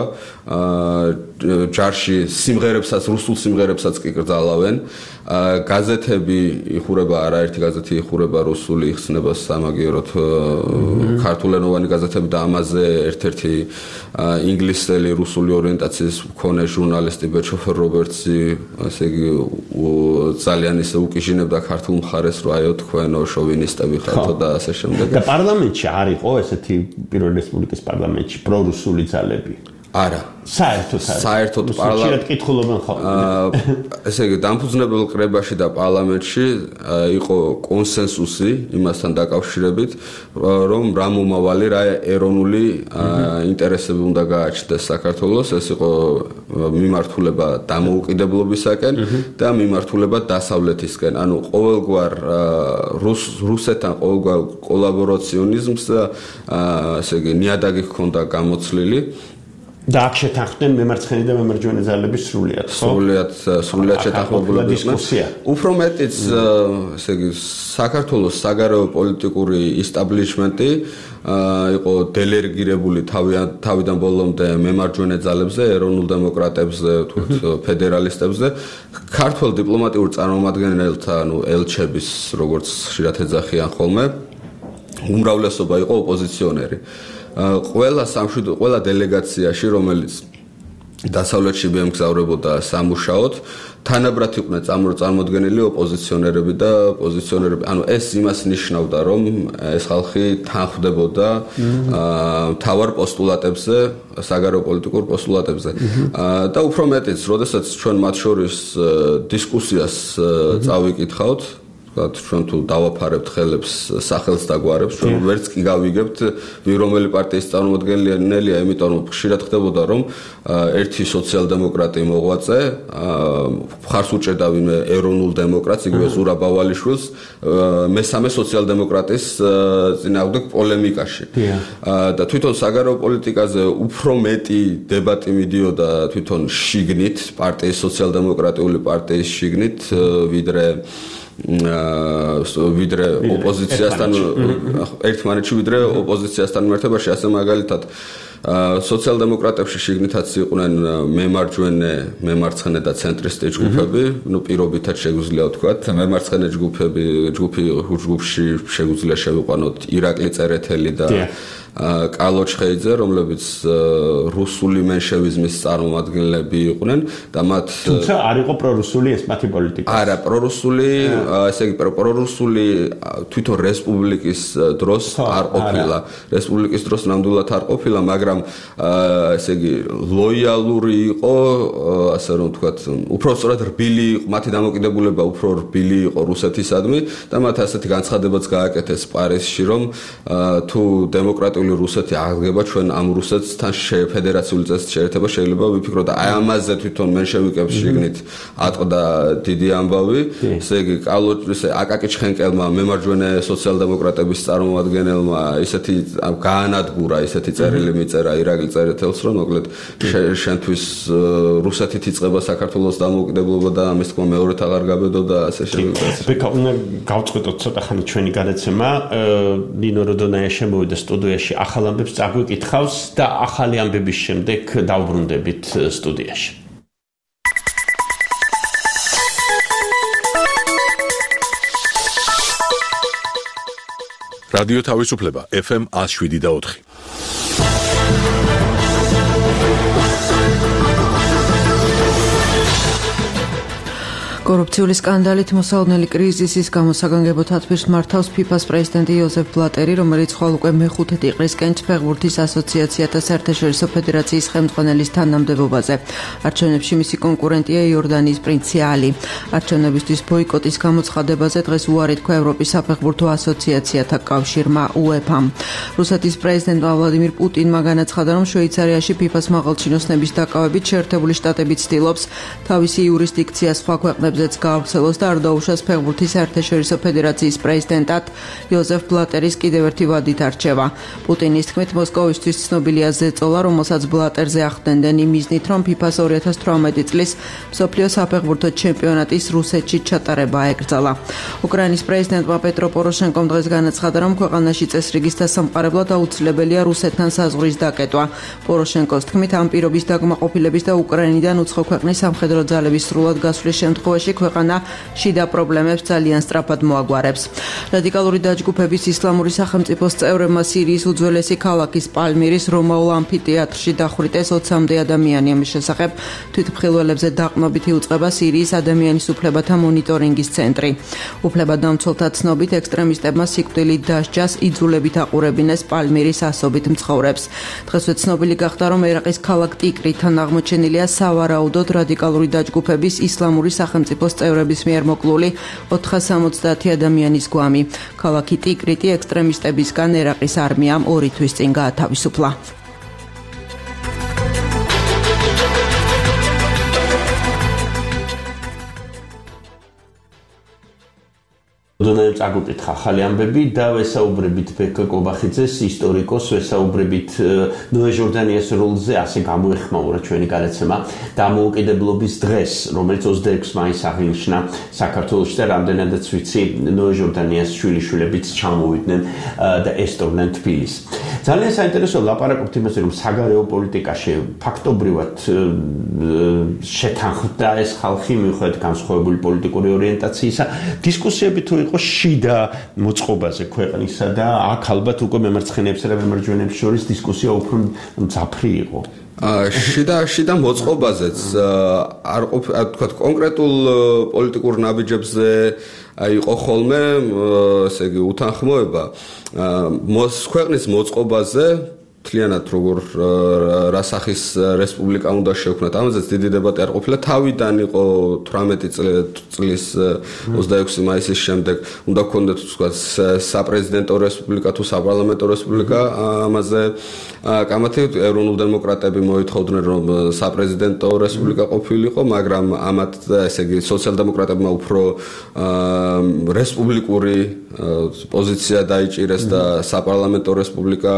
ჯარში სიმღერებსაც, რუსულ სიმღერებსაც კი კრძალავენ, გაზეთები იხურება, არაერთი გაზეთი იხურება რუსული, იხსნება სამაგიეროდ ქართულენოვანი გაზეთები და ამაზე ერთ-ერთი ინგლისელი რუსული ორიენტაციის მქონე ჟურნალისტი ბეჩოფერ რობერტსი, ასე იგი ძალიან ისე უკიჟინებდა ქართულ მხარეს, რომ აიო თქვენო შოვინისტები ხართ და ასე შემდეგ. და პარლამენტში არ იყო ესეთი პირველი რესპუბლიკის პარლამენტში პრორუსული ძალები? არა. საერთოდ საერთოდ პარლამენტში კითხულობენ ხოლმე. ესე იგი დამფუძნებელ კრებაში და პარლამენტში იყო კონსენსუსი იმასთან დაკავშირებით, რომ რა მომავალი, რა ეროვნული ინტერესები უნდა გააჩნდეს საქართველოს, ეს იყო მიმართულება დამოუკიდებლობისაკენ და მიმართულება დასავლეთისკენ. ანუ ყოველგვარ რუსეთთან ყოველგვარ კოლაბორაციონიზმს ესე იგი ნიადაგი ჰქონდა გამოცლილი. და აქ შეთანხმდნენ მემარცხენე და მემარჯვენე ძალები სრულიად, ხო? სრულიად, სრულიად შეთანხმებულები იყვნენ. უფრო მეტიც, ესე იგი, საქართველოს საგარეო პოლიტიკური ისტაბლიშმენტი იყო დელეგირებული თავიდან ბოლომდე მემარჯვენე ძალებზე, ეროვნულ დემოკრატებზე, ფედერალისტებზე, ქართულ დიპლომატიურ წარმომადგენელთა, ანუ ელჩების, როგორც ხშირად ეძახიან ხოლმე, უმრავლესობა იყო ოპოზიციონერი. ყველა სამშვიდობო, ყველა დელეგაციაში, რომელიც დასავლეთში მიემგზავრებოდა სამუშაოდ, თანაბრად იყვნენ წარმოდგენილი ოპოზიციონერები და პოზიციონერები. ანუ ეს იმას ნიშნავდა, რომ ეს ხალხი თანხმდებოდა მთავარ პოსტულატებზე, საგარეო პოლიტიკურ პოსტულატებზე. და უფრო მეტიც, როდესაც ჩვენ მათ შორის დისკუსიას წავიკითხავთ, ჩვენ თუ დავაფარებთ ხელებს, სახელს და გვარებს, ჩვენ ვერც კი გავიგებთ ვინ რომელი პარტიის წარმომადგენელია, იმიტომ რომ ხშირად ხდებოდა, რომ ერთი სოციალ-დემოკრატი მოღვაწე მხარს უჭერდა ვინმე ეროვნულ დემოკრატს, იგივე ზურაბ ავალიშვილს, მესამე სოციალ-დემოკრატის წინააღმდეგ პოლემიკაში. და თვითონ საგარეო პოლიტიკაზე უფრო მეტი დებატი მიდიოდა თვითონ შიგნით, პარტიის სოციალ-დემოკრატიული პარტიის შიგნით, ვიდრე ვიდრე ოპოზიციასთან ერთმანეთში ვიდრე ოპოზიციასთან მიმართებაში, ასე მაგალითად სოციალ-დემოკრატებში შიგნითაც იყვნენ მემარჯვენე, მემარცხენე და ცენტრისტი ჯგუფები, ну პირობითად შეგვიძლია ვთქვათ, მემარცხენე ჯგუფები, ჯგუფი ჯგუფში შეგვიძლია შევიყვანოთ ირაკლი წერეთელი და კალო ჩხეიძე, რომლებიც რუსული მენშევიზმის წარმომადგენლები იყვნენ და მათ თუმცა არ იყო პრორუსული ეს მათი პოლიტიკა. არა, პრორუსული, ესე იგი პრორუსული თვითონ რესპუბლიკის დროს არ ყოფილა. რესპუბლიკის დროს ნამდვილად არ ყოფილა, მაგრამ ესე იგი ლოიალური იყო, ასე რომ ვთქვათ, უფრო სწორად რბილი იყო, მათი დამოკიდებულება უფრო რბილი იყო რუსეთისადმი და მათ ასეთი განცხადებაც გააკეთეს პარიზში, რომ თუ დემოკრატია რუსეთი აღდგება, ჩვენ ამ რუსეთთან ფედერაციული წესით შეერთება შეიძლება ვიფიქროთ და აი ამაზე თვითონ მენშევიკებს შიგნით ატყდა დიდი ამბავი. ესე იგი კალო ესე აკაკი ჩხენკელმა, მემარჯვენე სოციალ-დემოკრატების წარმომადგენელმა ისეთი გაანადგურა, ისეთი წერილი მიწერა ირაკლი წერეთელს, რომ მოკლედ შენთვის რუსეთით იწყება საქართველოს დამოუკიდებლობა და ამის თქმა მეორედ აღარ გაბედო და ასე შემდეგ. ბეკა, უნდა გავწყვეტოთ ცოტა ხანი ჩვენი გადაცემა. ნინო როდონაია შემოვიდა სტუდიაში ახალ ამბებს წაგვიკითხავს და ახალი ამბების შემდეგ დავბრუნდებით სტუდიაში. რადიო თავისუფლება ეფ ემ one oh seven და four. კორუფციული სკანდალით მოსალოდნელი კრიზისის გამო საგანგებო თათბირს მართავს ფიფას პრეზიდენტი იოზეფ ბლატერი, რომელიც ხვალ უკვე მეხუთე ტიყრისკენ ფეხბურთის ასოციაციათა საერთაშორისო ფედერაციის ხელმძღვანელის თანამდებობაზე. არჩევნებში მისი კონკურენტია იორდანიის პრინცი ალი. არჩევნებისთვის ბოიკოტის გამოცხადებაზე დღეს უარი თქვა ევროპის საფეხბურთო ასოციაციათა კავშირმა უეფამ. რუსეთის პრეზიდენტმა ვლადიმირ პუტინმა განაცხადა, რომ შვეიცარიაში ფიფას მაღალჩინოსნების დაკავებით შეერთებული შტატები ცდილობს თავისი იურისდიქცია სხვა ქვეყნებზეც გაავრცელოს და არ დაუშვას ფეხბურთის საერთაშორისო ფედერაციის პრეზიდენტად იოზეფ ბლატერის კიდევ ერთი ვადით არჩევა. პუტინის თქმით, მოსკოვისთვის ცნობილია ზეწოლა, რომელსაც ბლატერზე ახდენდნენ იმ მიზნით, რომ ფიფას ორი ათას თვრამეტი წლის მსოფლიო საფეხბურთო ჩემპიონატის რუსეთში ჩატარება აეკრძალა. უკრაინის პრეზიდენტმა პეტრო პოროშენკომ დღეს განაცხადა, რომ ქვეყანაში წესრიგის დასამყარებლად აუცილებელია რუსეთთან საზღვრის დაკეტვა. პოროშენკოს თქმით, ამ პირობის დაკმაყოფილების და უკრაინიდან უცხო ქვეყნის სამხედრო ძალების სრულად გასვლის შემთხვევაში ქვეყანა შიდა პრობლემებს ძალიან სწრაფად მოაგვარებს. რადიკალური დაჯგუფების ისლამური სახელმწიფოს წევრებმა სირიის უძველესი ქალაქის პალმირის რომაულ ამფითეატრში დახვრიტეს ოცამდე ადამიანი. ამის შესახებ თვითმხილველებზე დაყრდნობით იუწყება სირიის ადამიანის უფლებათა მონიტორინგის ცენტრი. უფლებადამცველთა ცნობით, ექსტრემისტებმა სიკვდილით დასჯას იძულებით აყურებინეს პალმირის ასობით მცხოვრებს. დღესვე ცნობილი გახდა, რომ ერაყის ქალაქ ტიკრიტთან აღმოჩენილია სავარაუდოდ რადიკალური დაჯგუფების ისლამური სახელმწიფოს წევრების მიერ მოკლული ოთხას სამოცდაათი ადამიანის გვამი. ქალაქი ტიკრიტი ექსტრემისტებისგან ერაყის არმიამ ორი თვის წინ გაათავისუფლა. დონეებს აგუკითხა ახალი ამბები და ვესაუბრებით ბექა კობახიძეს ისტორიკოს, ვესაუბრებით ნოე ჟორდანიას როლზე, ასე გამოეხმაურა ჩვენი გადაცემა დამოუკიდებლობის დღეს, რომელიც ოცდაექვსი მაისს აღინიშნა საქართველოში და რამდენადაც ვიცი, ნოე ჟორდანიას შვილიშვილებიც ჩამოვიდნენ და ესწორნენ თბილისს. ძალიან საინტერესო ლაპარაკობთ იმაზე, რომ საგარეო პოლიტიკაში ფაქტობრივად შეთანხმდა ეს ხალხი მიუხედავად განსხვავებული პოლიტიკური ორიენტაციისა. დისკუსიები თუ იყო შიდა მოწყობაზე ქვეყნისა და აქ ალბათ უკვე მემარცხენეებსა და მემარჯვენეებს შორის დისკუსია უფრო მძაფრი იყო. შიდა შიდა მოწყობაზეც არ ყოფილა თქვა კონკრეტულ პოლიტიკურ ნაბიჯებზე იყო ხოლმე ესე იგი უთანხმოება ქვეყნის მოწყობაზე თლიანად როგორ რასახის რესპუბლიკა უნდა შევქმნათ. ამაზეც დიდი დებატი არ ყოფილა. თავიდან იყო თვრამეტი წლის ოცდაექვსი მაისის შემდეგ უნდა გქონდეთ თქვა საპრეზიდენტო რესპუბლიკა თუ საპარლამენტო რესპუბლიკა. ამაზე კამათი ეროვნულ დემოკრატები მოითხოვდნენ, რომ საპრეზიდენტო რესპუბლიკა ყოფილიყო, მაგრამ ამათ ესე იგი სოციალ-დემოკრატებმა უფრო რესპუბლიკური პოზიცია დაიჭირეს და საპარლამენტო რესპუბლიკა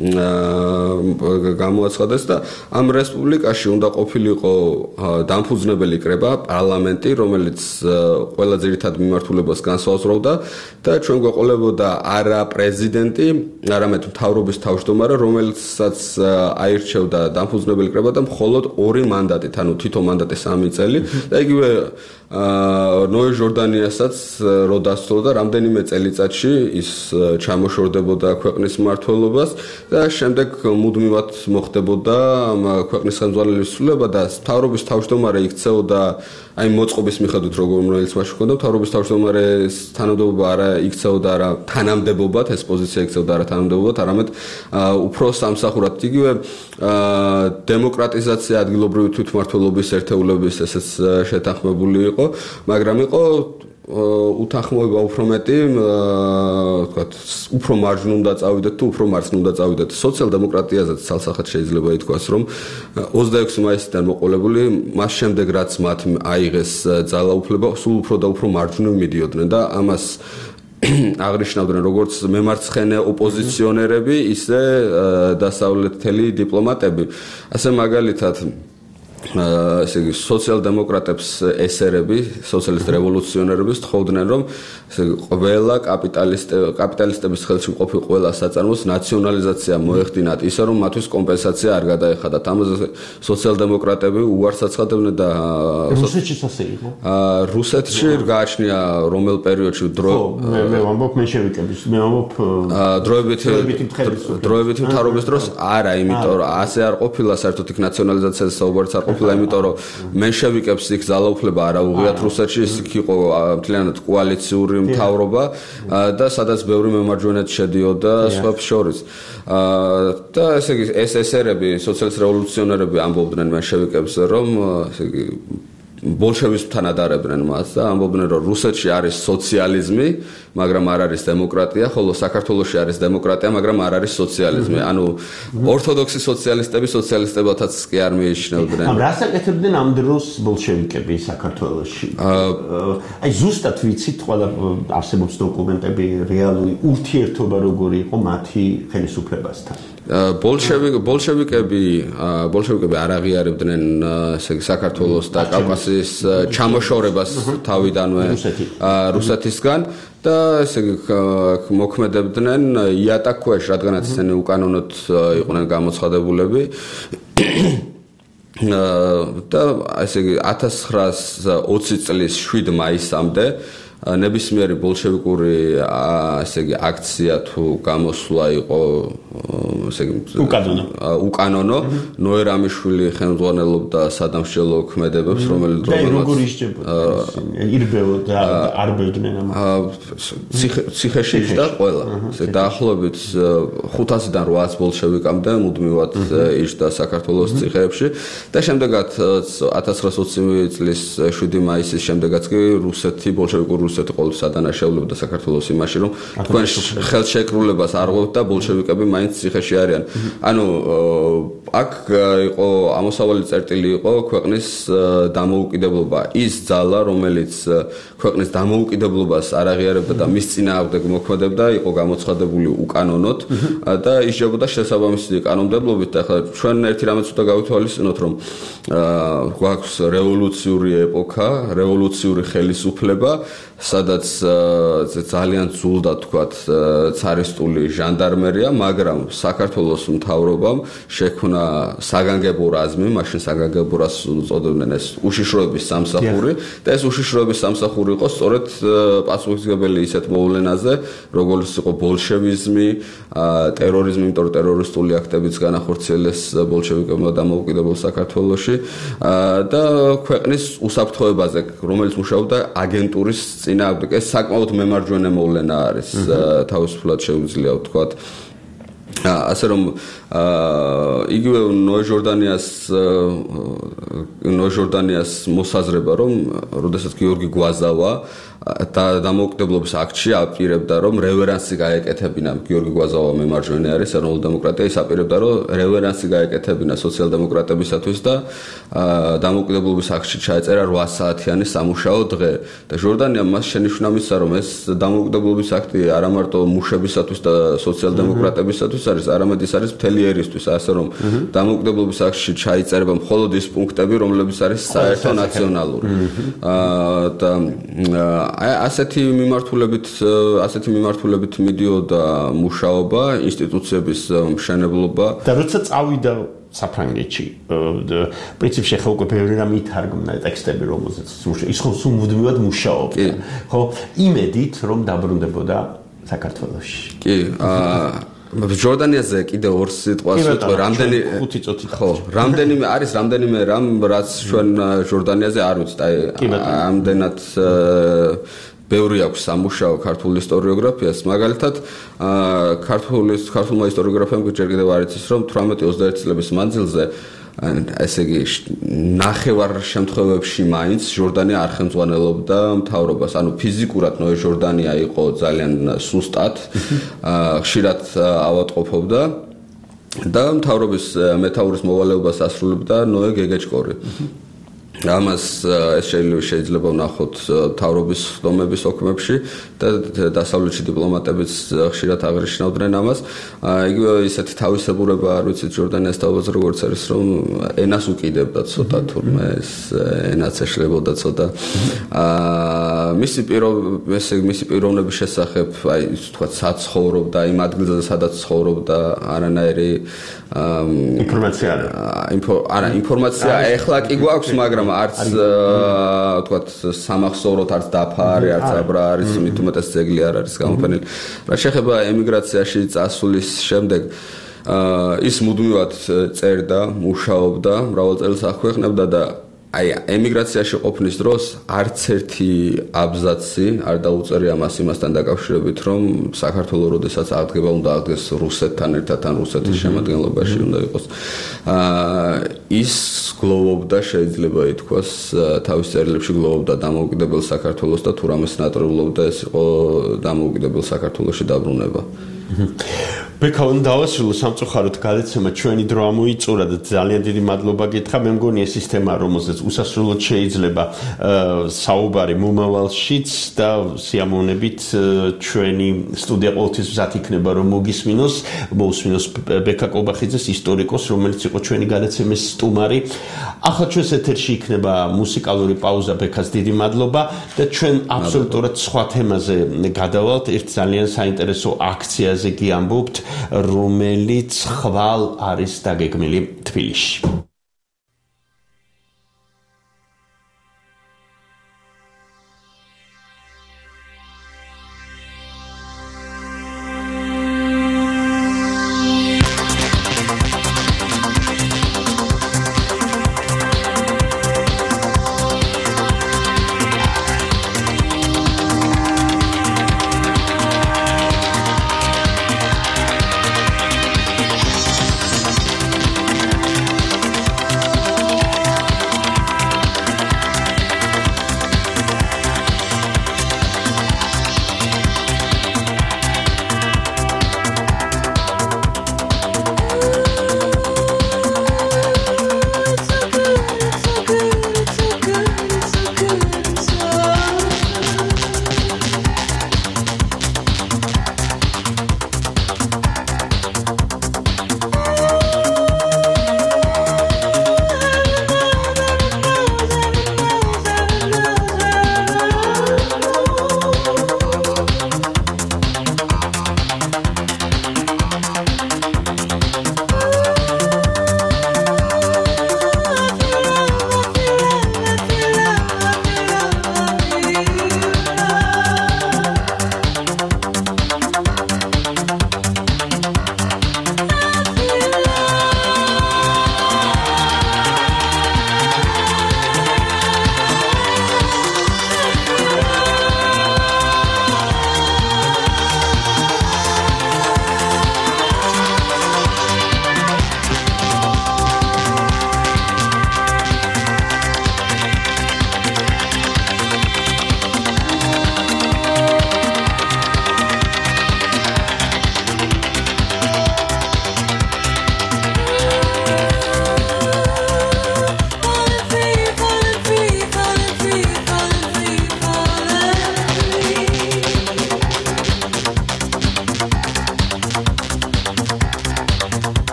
გამოაცხადეს და ამ რესპუბლიკაში უნდა ყოფილიყო დამფუძნებელი კრება პარლამენტი, რომელიც ყველა ძირითად მიმართულებას განსაზღვრავდა და ჩვენ გვეყოლებოდა არა პრეზიდენტი, არამედ მთავრობის თავმჯდომარე, რომელსაც აირჩევდა დამფუძნებელი კრება და მხოლოდ ორი მანდატით, ანუ თითო მანდატი სამი წელი და იგივე ნოე ჟორდანიასაც რო დასწრდა რამდენიმე წელიწადში ის ჩამოშორდებოდა ქვეყნის მმართველობას და შემდეგ მუდმივად მოხდებოდა ქვეყნის ხელმძღვანელის ცვლილება და მთავრობის თავმჯდომარე იქცეოდა აი მოწყობის მიხედვით რომელიც მაშინ ჰქონდა მთავრობის თავმჯდომარის თანამდებობა არა იქცეოდა არა თანამდებობად ეს პოზიცია იქცეოდა არა თანამდებობად არამედ უფრო სამსახურად იგივე დემოკრატიზაცია ადგილობრივი თვითმმართველობის ერთეულების ესეც შეთანხმებული იყო მაგრამ იყო უთანხმოება უფრო მეტი ვთქვათ უფრო მარჯვნივ უნდა წავიდეთ თუ უფრო მარცხნივ უნდა წავიდეთ სოციალ-დემოკრატიაზეც ცალსახად შეიძლება ითქვას რომ ოცდაექვსი მაისიდან მოყოლებული მას შემდეგ რაც მათ აიღეს ძალაუფლება სულ უფრო და უფრო მარჯვნივ მიდიოდნენ და ამას აღნიშნავდნენ როგორც მემარცხენე ოპოზიციონერები ისე დასავლეთელი დიპლომატები ასე მაგალითად ესე იგი სოციალ-დემოკრატებს ესერები, სოციალისტ რევოლუციონერებს თხოვდნენ რომ ესე იგი ყველა კაპიტალისტ კაპიტალისტების ხელში მყოფი ყველა საწარმოს ნაციონალიზაცია მოეხდინათ, ისე რომ მათთვის კომპენსაცია არ გადაეხადათ. ამაზე სოციალ-დემოკრატები უარს აცხადებდნენ და რუსეთშიც ასე იყო. რუსეთში გააჩნია რომელ პერიოდში დრო მე მე ვამბობ მენშევიკების, მე ვამბობ დროებითი დროებითი მთავრობის დროს არა, იმიტომ რომ ასე არ ყოფილა საერთოდ იქ ნაციონალიზაციაზე საუბარიც არ ყოფილა ყოფილა, იმიტომ რომ მენშევიკებს იქ ძალაუფლება არ აუღიათ რუსეთში, ის იქ იყო მთლიანად კოალიციური მთავრობა და სადაც ბევრი მემარჯვენეც შედიოდა სხვებს შორის. და ესე იგი ეს ესერები, სოციალისტ რევოლუციონერები ამბობდნენ მენშევიკებზე, რომ ესე იგი ბოლშევიზმთან ადარებდნენ მას და ამბობდნენ რომ რუსეთში არის სოციალიზმი, მაგრამ არ არის დემოკრატია, ხოლო საქართველოში არის დემოკრატია, მაგრამ არ არის სოციალიზმი. ანუ ორთოდოქსი სოციალისტები სოციალისტებათაც კი არ მიიჩნევდნენ. ამ რას აკეთებდნენ ამ დროს ბოლშევიკები საქართველოში? აი ზუსტად ვიცით, ყველა არსებობს დოკუმენტები, რეალური ურთიერთობა როგორი იყო მათი ხელისუფლებასთან. ბოლშევიკები ბოლშევიკები ბოლშევიკები არ აღიარებდნენ ესე იგი საქართველოს და კავკასიის ჩამოშორებას თავიდანვე რუსეთისგან და ესე იგი მოქმედებდნენ იატაკქვეშ, რადგანაც ისინი უკანონოდ იყვნენ გამოცხადებულები და ესე იგი ათას ცხრაას ოცი წლის შვიდ მაისამდე ნებისმიერი ბოლშევიკური ესე იგი აქცია თუ გამოსვლა იყო ესე იგი უკანონო უკანონო ნოერ ამიშვილი ხელმძღვანელობდა სადამსჯელო ქმედებებს რომელიც როგორ ისჯებოდა ირბეოდა არ ბევდნენ ამ ციხეში და ყველა ესე დაახლოებით ხუთასიდან რვაას ბოლშევიკამდე მუდმივად იჯდა საქართველოს ციხეებში და შემდეგაც ათას ცხრაას ოცი წლის შვიდი მაისის შემდეგაც კი რუსეთი ბოლშევიკური რუსეთი ყოველთვის ადანაშაულებდა საქართველოს იმაში, რომ თქვენ ხელშეკრულებას არ ღვევთ და ბოლშევიკები მაინც ციხეში არიან. ანუ აქ იყო ამოსავალი წერტილი იყო ქვეყნის დამოუკიდებლობა, ის ძალა, რომელიც ქვეყნის დამოუკიდებლობას არ აღიარებდა და მის წინააღმდეგ მოქმედებდა, იყო გამოცხადებული უკანონოდ და ისჯებოდა შესაბამისი კანონმდებლობით და ახლა ჩვენ ერთი რამეც უნდა გავითვალისწინოთ, რომ გვაქვს რევოლუციური ეპოქა, რევოლუციური ხელისუფლება სადაც ძალიან ძულდა თქვათ ცარისტული ჟანდარმერია, მაგრამ საქართველოს მთავრობამ შექმნა საგანგებო რაზმი, მაშინ საგანგებო რაზმს უწოდებდნენ ეს უშიშროების სამსახური და ეს უშიშროების სამსახური იყო სწორედ პასუხისმგებელი ისეთ მოვლენაზე, როგორც იყო ბოლშევიზმი, ტერორიზმი, იმიტომ რომ ტერორისტული აქტებიც განახორციელეს ბოლშევიკებმა დამოუკიდებელ საქართველოში და ქვეყნის უსაფრთხოებაზე, რომელიც მუშაობდა აგენტურის წინააღმდეგ. ეს საკმაოდ მემარჯვენე მოვლენა არის თავისუფლად შეუძლია ვთქვათ. ასე რომ იგივე ნოე ჟორდანიას ნოე ჟორდანიას მოსაზრება, რომ როდესაც გიორგი გვაზავა და დამოუკიდებლობის აქტში აპირებდა, რომ რევერანსი გაეკეთებინა გიორგი გვაზავა მემარჯვენე არის ეროვნულ დემოკრატია, ის აპირებდა, რომ რევერანსი გაეკეთებინა სოციალ-დემოკრატებისათვის და დამოუკიდებლობის აქტში ჩაეწერა რვა საათიანი სამუშაო დღე. და ჟორდანიამ მას შენიშვნა მისცა, რომ ეს დამოუკიდებლობის აქტი არა მარტო მუშებისათვის და სოციალ-დემოკრატებისათვის არის, არამედ ის არის მთელი ერისთვის, ასე რომ დამოუკიდებლობის აქტში ჩაიწერება მხოლოდ ის პუნქტები, რომლებიც არის საერთო ნაციონალური. და აი ასეთი მიმართულებით ასეთი მიმართულებით მიდიოდა მუშაობა, ინსტიტუციების მშენებლობა და როცა წავიდა საფრანგეთში პრინციპში ხო უკვე ბევრი რამ ითარგმნა ტექსტები რომელზეც ის ხო სულ მუდმივად მუშაობდა ხო იმედით რომ დაბრუნდებოდა საქართველოში კი აა ჟორდანიაზე კიდე ორ სიტყვას ვიტყვი, რამდენი ხუთი წუთი ხო, რამდენიმე არის რამდენიმე რამ, რაც ჩვენ ჟორდანიაზე არ ვიცით, აი ამდენად ბევრი აქვს სამუშაო ქართულ ისტორიოგრაფიას, მაგალითად, ქართულ ქართულმა ისტორიოგრაფიამ ჯერ კიდევ არ იცის, რომ თვრამეტი ოცდაერთი წლების მანძილზე ესე იგი ნახევარ შემთხვევებში მაინც ჟორდანია არ ხელმძღვანელობდა მთავრობას, ანუ ფიზიკურად ნოე ჟორდანია იყო ძალიან სუსტად, ხშირად ავადმყოფობდა და მთავრობის მეთაურის მოვალეობას ასრულებდა ნოე გეგეჭკორი. ამას ეს შეიძლება ვნახოთ მთავრობის ხდომების ოქმებში და დასავლეთში დიპლომატებიც ხშირად აღნიშნავდნენ ამას. იგივე ისეთი თავისებურება არ ვიცით ჟორდანიას თავაზე როგორც არის, რომ ენას უკიდებდა ცოტა, თურმე ეს ენაც ეშლებოდა ცოტა. აა მისი ესე მისი პიროვნების შესახებ, აი თქვა საცხოვრობდა იმ ადგილზე, სადაც ცხოვრობდა, არანაირი ინფორმაცია არა, ინფორმაცია ეხლა კი გვაქვს, მაგრამ არც ვთქვათ სამახსოვროთ არც დაფა არის, არც აბრა არის, მით უმეტეს ძეგლი არ არის გამოფენილი. რა შეეხება ემიგრაციაში წასulis შემდეგ ის მუდმივად წერდა, მუშაობდა, მრავალ წელს აქვეყნებდა და აი ემიგრაციაში ყოფნის დროს არც ერთი აბზაცი არ დაუწერია მას იმასთან დაკავშირებით, რომ საქართველოს როდესაც აღდგება უნდა აღდგეს რუსეთთან ერთად ან რუსეთის შემადგენლობაში უნდა იყოს. აა ის გლოვობდა, შეიძლება ითქვას, თავის წერილებში გლოვობდა დამოუკიდებელ საქართველოს და თუ რამეს ნატრიულობდა, ეს იყო დამოუკიდებელ საქართველოში დაბრუნება. ბექაუნ დავასრულო სამწუხაროდ გადაცემა ჩვენი დრო ამოიწურა და ძალიან დიდი მადლობა გითხრა. მე მგონი ეს ის თემა, რომელზეც უსასრულოდ შეიძლება საუბარი მომავალშიც და სიამოვნებით ჩვენი სტუდია ყოველთვის მზად იქნება რომ მოგისმინოს, მოусმინოს ბექა კობახიძეს, ისტორიკოს, რომელიც იყო ჩვენი გადაცემის სტუმარი. ახლა ჩვენს ეთერში იქნება მუსიკალური პაუზა, ბექას დიდი მადლობა და ჩვენ აბსოლუტურად სხვა თემაზე გადავალთ, ერთ ძალიან საინტერესო აქციაზე გიამბობთ, რომელიც ხვალ არის დაგეგმილი თბილისში.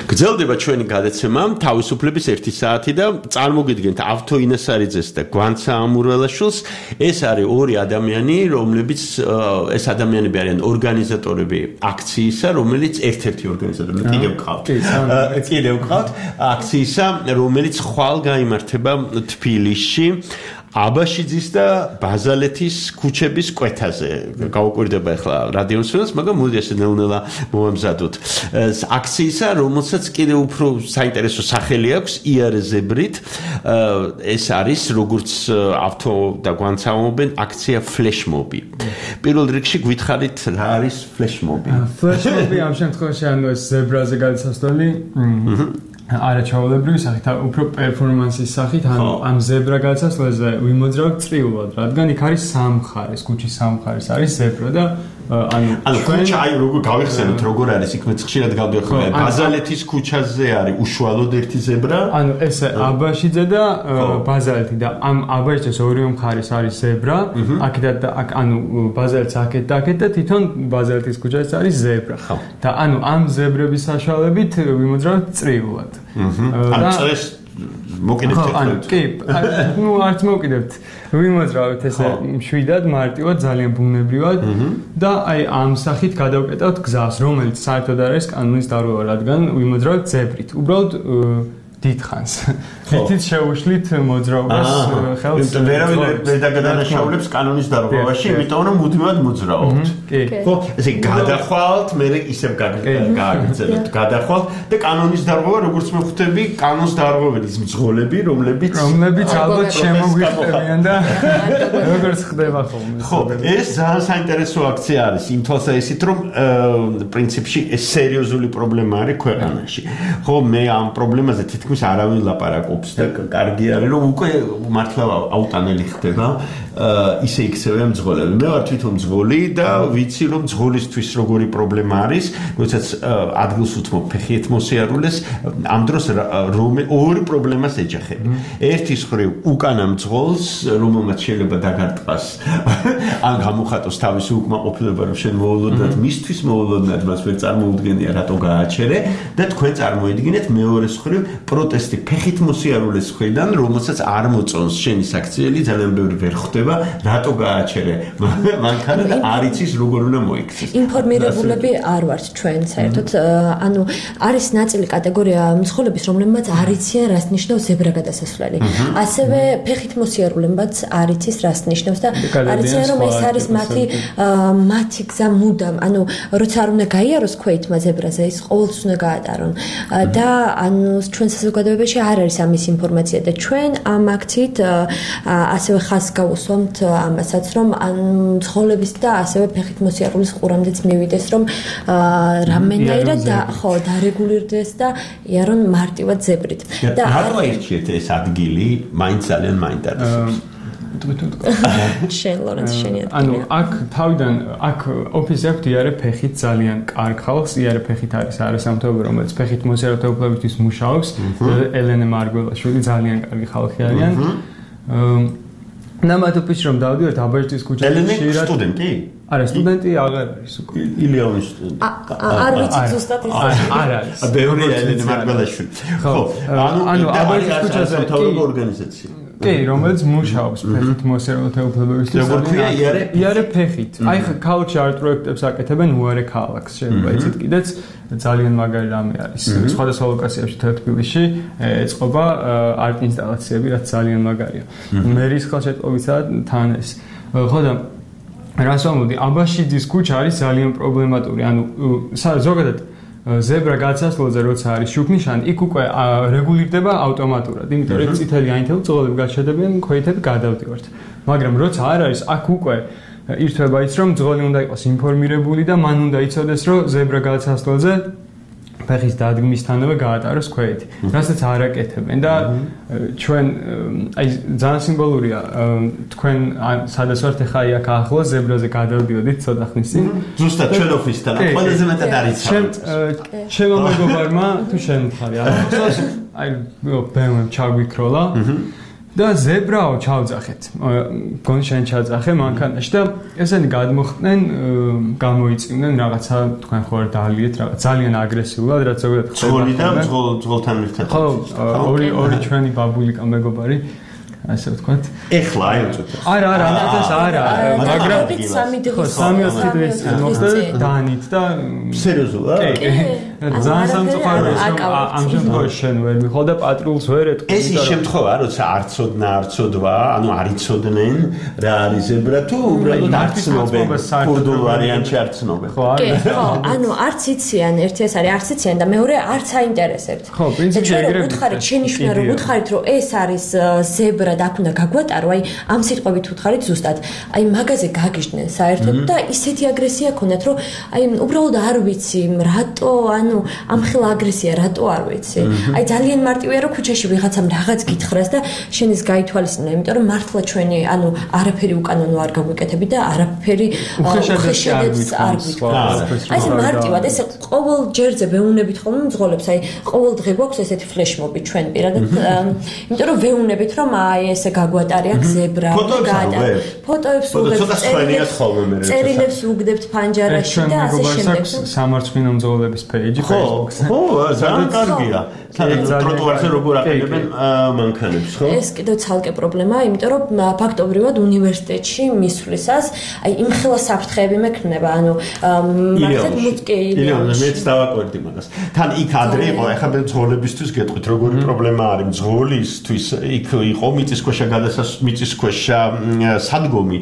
გრძელდება ჩვენი გადაცემა თავისუფლების ერთი საათი და წარმოგიდგენთ ავთო ინასარიძეს და გვანც ამურველაშვილს. ეს არის ორი ადამიანი, რომლებიც ეს ადამიანები არიან ორგანიზატორები აქციისა, რომელიც ერთ-ერთი ორგანიზატორი კიდევ გყავთ. კიდევ გყავთ აქციისა, რომელიც ხვალ გაიმართება თბილისში. აბაშიძის და ბაზალეთის ქუჩების კვეთაზე გავუკვირდება ახლა რადიოსურს, მაგრამ მოდი ესე ნელ-ნელა მოვამზადოთ. აქციისა, რომელსაც კიდევ უფრო საინტერესო სახელი აქვს იარეზებრით, ეს არის როგორც ავთო და გვანცამობენ აქცია ფლეშმობი. პირველ რიგში გითხარით რა არის ფლეშმობი? ფლეშმობი ამ შემთხვევაში ანუ ეს ზებრაზე გადასასვლელი არაჩვეულებრივი სახით, უფრო პერფორმანსის სახით, ანუ ამ ზებრა გადასასვლელზე ვიმოძრავთ წრიულად, რადგან იქ არის სამხარეს, ქუჩის სამხარეს არის ზებრა და ანუ ანუ ქუჩა აი როგორ გავიხსენოთ როგორ არის იქ მეც ხშირად გავდიხარ ბაზალეთის ქუჩაზე არის უშუალოდ ერთი ზებრა ანუ ეს აბაშიძე და ბაზალეთი და ამ აბაშიძეს ორივე მხარეს არის ზებრა აქედან და აქ ანუ ბაზალეთს აქეთ და აქეთ და თვითონ ბაზალეთის ქუჩაზე არის ზებრა და ანუ ამ ზებრების საშუალებით ვიმოძრავთ წრიულად ანუ წრეს მოკიდებთ ანუ კი ნუ არც მოკიდებთ ვიმოძრავთ ესე მშვიდად მარტივად ძალიან ბუნებრივად და აი ამ სახით გადავკეტავთ გზას რომელიც საერთოდ არის კანონის დარღვევა რადგან ვიმოძრავთ ზებრით უბრალოდ დიდხანს თითით შეუშლით მოძრაობას ხელს იმიტომ ვერავინ ვერ დაგადანაშაულებს კანონის დარღვევაში იმიტომ რომ მუდმივად მოძრაობთ ხო ესე გადახვალთ მე ისევ გააგრძელებთ გადახვალთ და კანონის დარღვევა როგორც მე ხვდები კანონის დარღვევების მძღოლები რომლებიც რომლებიც ალბათ შემოგვიხდებიან და როგორც ხდება ხოლმე ხო ეს ძალიან საინტერესო აქცია არის იმ თვალსაზრისით რომ პრინციპში ეს სერიოზული პრობლემა არის ქვეყანაში ხო მე ამ პრობლემაზე თითქმის არავინ ლაპარაკობს და კარგი არის რომ უკვე მართლა აუტანელი ხდება ისე იქცევია მძღოლები მე ვარ თვითონ მძღოლი და ვიცი რომ მძღოლისთვის როგორი პრობლემა არის როდესაც ადგილს უთმობ ფეხით მოსიარულეს ამ დროს რომ ორი პრობლემას ეჯახები ერთის მხრივ უკანა მძღოლს რომელმაც შეიძლება დაგარტყას ან გამოხატოს თავისი უკმაყოფილება რომ შენ მოულოდნად მისთვის მოულოდნად მას ვერ წარმოუდგენია რატო გააჩერე და თქვენ წარმოიდგინეთ მეორეს მხრივ პროტესტი ფეხით მოსიარულეს მხრიდან რომელსაც არ მოწონს შენი საქციელი ძალიან ბევრი ვერ ხვდება რატო გააჩერე მანქანა და არ იცის როგორ უნდა მოიქცეს ინფორმირებულები არ ვართ ჩვენ საერთოდ ანუ არის ნაწილი კატეგორია მძღოლების რომლებმაც არ იციან რას ნიშნავს ზებრა გადასასვლელი ასევე ფეხით მოსიარულემაც არ იცის რას ნიშნავს და არ იციან რომ ეს არის მათი მათი გზა მუდამ ანუ როცა არ უნდა გაიაროს ქვეითმა ზებრაზე ის ყოველთვის უნდა გაატარონ და ანუ ჩვენ საზოგადოებაში არ არის ამის ინფორმაცია და ჩვენ ამ აქციით ასევე ხაზს გავუსვამთ ამასაც რომ ან მძღოლების და ასევე ფეხით მოსიარულის ყურამდეც მივიდეს რომ რამენაირად და ხო დარეგულირდეს და იარონ მარტივად ზებრით და რატო ერჩიეთ ეს ადგილი მაინც ძალიან მაინტერესებს შენ ლორენს შენი ანუ აქ თავიდან აქ ოფისი აქვს იარე ფეხით ძალიან კარგ ხალხს იარე ფეხით არის არასამთავრობო რომელიც ფეხით მოსიარულეთა უფლებისთვის მუშაობს ელენე მარგველაშვილი ძალიან კარგი ხალხი არიან ნამატოფის რომ დავდივართ აბაშიძის ქუჩაზე ელენე სტუდენტი არა სტუდენტი აღარ არის უკვე ილიონის სტუდენტი არ ვიცი ზუსტად ის არ არის ბევრი ელენე მარგველაშვილი ხო ანუ აბაშიძის ქუჩაზე სამთავრობო ორგანიზაცია კი, რომელიც მუშაობს ფეხით მოსიარულეთა უფლებებისთვის. როგორ ქვია იარე? იარე ფეხით. აი ხა ქალაქში არტ პროექტებს აკეთებენ უარე ქალაქს. შეიძლება იცით კიდეც ძალიან მაგარი რამე არის. სხვადასხვა ლოკაციებში თბილისში ეწყობა არტ ინსტალაციები, რაც ძალიან მაგარია. მერის ხელშეწყობისა თან ეს. ხო და რას ვამბობდი, აბაშიძის ქუჩა არის ძალიან პრობლემატური. ანუ ზოგადად ზებრა გადასასვლელზე როცა არის შუქნიშანი, იქ უკვე რეგულირდება ავტომატურად. იმიტომ რომ წითელი აინთელი ძღოლები გაჩერდებიან, ქვეითები გადავდივართ. მაგრამ როცა არ არის, აქ უკვე ირთვება ის რომ ძღოლი უნდა იყოს ინფორმირებული და მან უნდა იცოდეს რომ ზებრა გადასასვლელზე ფეხის დადგმისთანავე გაატაროს ქვეითი. რასაც არ აკეთებენ და ჩვენ აი ძალიან სიმბოლურია თქვენ სადაც ვართ ახლა აი აქ ახლოს ზებრაზე გადავდიოდით ცოტა ხნის წინ. ზუსტად ჩვენ ოფისთან ყველაზე მეტად არის. ჩვენ ჩემო მეგობარმა თუ შენ მხარი არ ახსოვს აი ბემ ჩაგვიქროლა და ზებრაო ჩავძახეთ. გონ შენ ჩაძახე მანქანაში და ესენი გადმოხდნენ, გამოიწვნენ რაღაცა თქვენ ხო არ დაალიეთ რაღაც ძალიან აგრესიულად, რაც ზოგადად ხდება. ძღოლი და ძღოლთან ერთად. ხო, ორი ორი ჩვენი ბაბულიკა მეგობარი ასე ვთქვათ. ეხლა აი უწევთ. არა, არა, ამას არა, მაგრამ სამი დღის სამი ოცი დღის მოხდა დანით და სერიოზულად? კი. ძალიან სამწუხაროა ამ შემთხვევაში შენ ვერ მიხვალ და პატრულს ვერ ეთქვი. ეს ის შემთხვევაა, როცა არცოდნა, არცოდვა, ანუ არიცოდნენ რა არის ზებრა თუ უბრალოდ არცნობენ. კურდულ ვარიანტში არცნობენ. ხო, კი, ხო, ანუ არც იციან, ერთი ეს არის არც იციან და მეორე არც აინტერესებთ. ხო, პრინციპში ეგრევე. უთხარით შენიშვნა რომ უთხარით რომ ეს არის ზებრა და აქ უნდა გაგვატარო, აი ამ სიტყვებით უთხარით ზუსტად. აი მაგაზე გაგიჟდნენ საერთოდ და ისეთი აგრესია ქონდათ, რომ აი უბრალოდ არ ვიცი, რატო ანუ ამ ხელა აგრესია რატო არ ვიცი. აი ძალიან მარტივია რომ ქუჩაში ვიღაცამ რაღაც გითხრას და შენ ის გაითვალისწინო, იმიტომ რომ მართლა ჩვენი ანუ არაფერი უკანონო არ გაგვიკეთები და არაფერი უხეშადებს არ გვითხრა. აი ეს მარტივად ეს ყოველ ჯერზე ვეუნებით ხოლმე მძღოლებს, აი ყოველ დღე გვაქვს ესეთი ფლეშმობი ჩვენ პირადად, იმიტომ რომ ვეუნებით რომ აი ესე გაგვატარია ზებრა, გაატარა. ფოტოებს უღებთ, წერილებს უგდებთ ფანჯარაში და ასე შემდეგ. სამარცხვინო მძღოლების პეიჯი Facebook-ზე. ხო, ძალიან კარგია. სადაც ტროტუარზე როგორ აყენებენ მანქანებს, ხო? ეს კიდევ ცალკე პრობლემაა, იმიტომ რომ ფაქტობრივად უნივერსიტეტში მისვლისას აი იმ ხელა საფრთხეები მექნება, ანუ მართლა მუტკი ილიონი მეც დავაკვირდი მაგას. თან იქ ადრე იყო, ახლა მე მძღოლებისთვის გეტყვით, როგორი პრობლემა არის მძღოლისთვის, იქ იყო მიწისქვეშა გადასას მიწისქვეშა სადგომი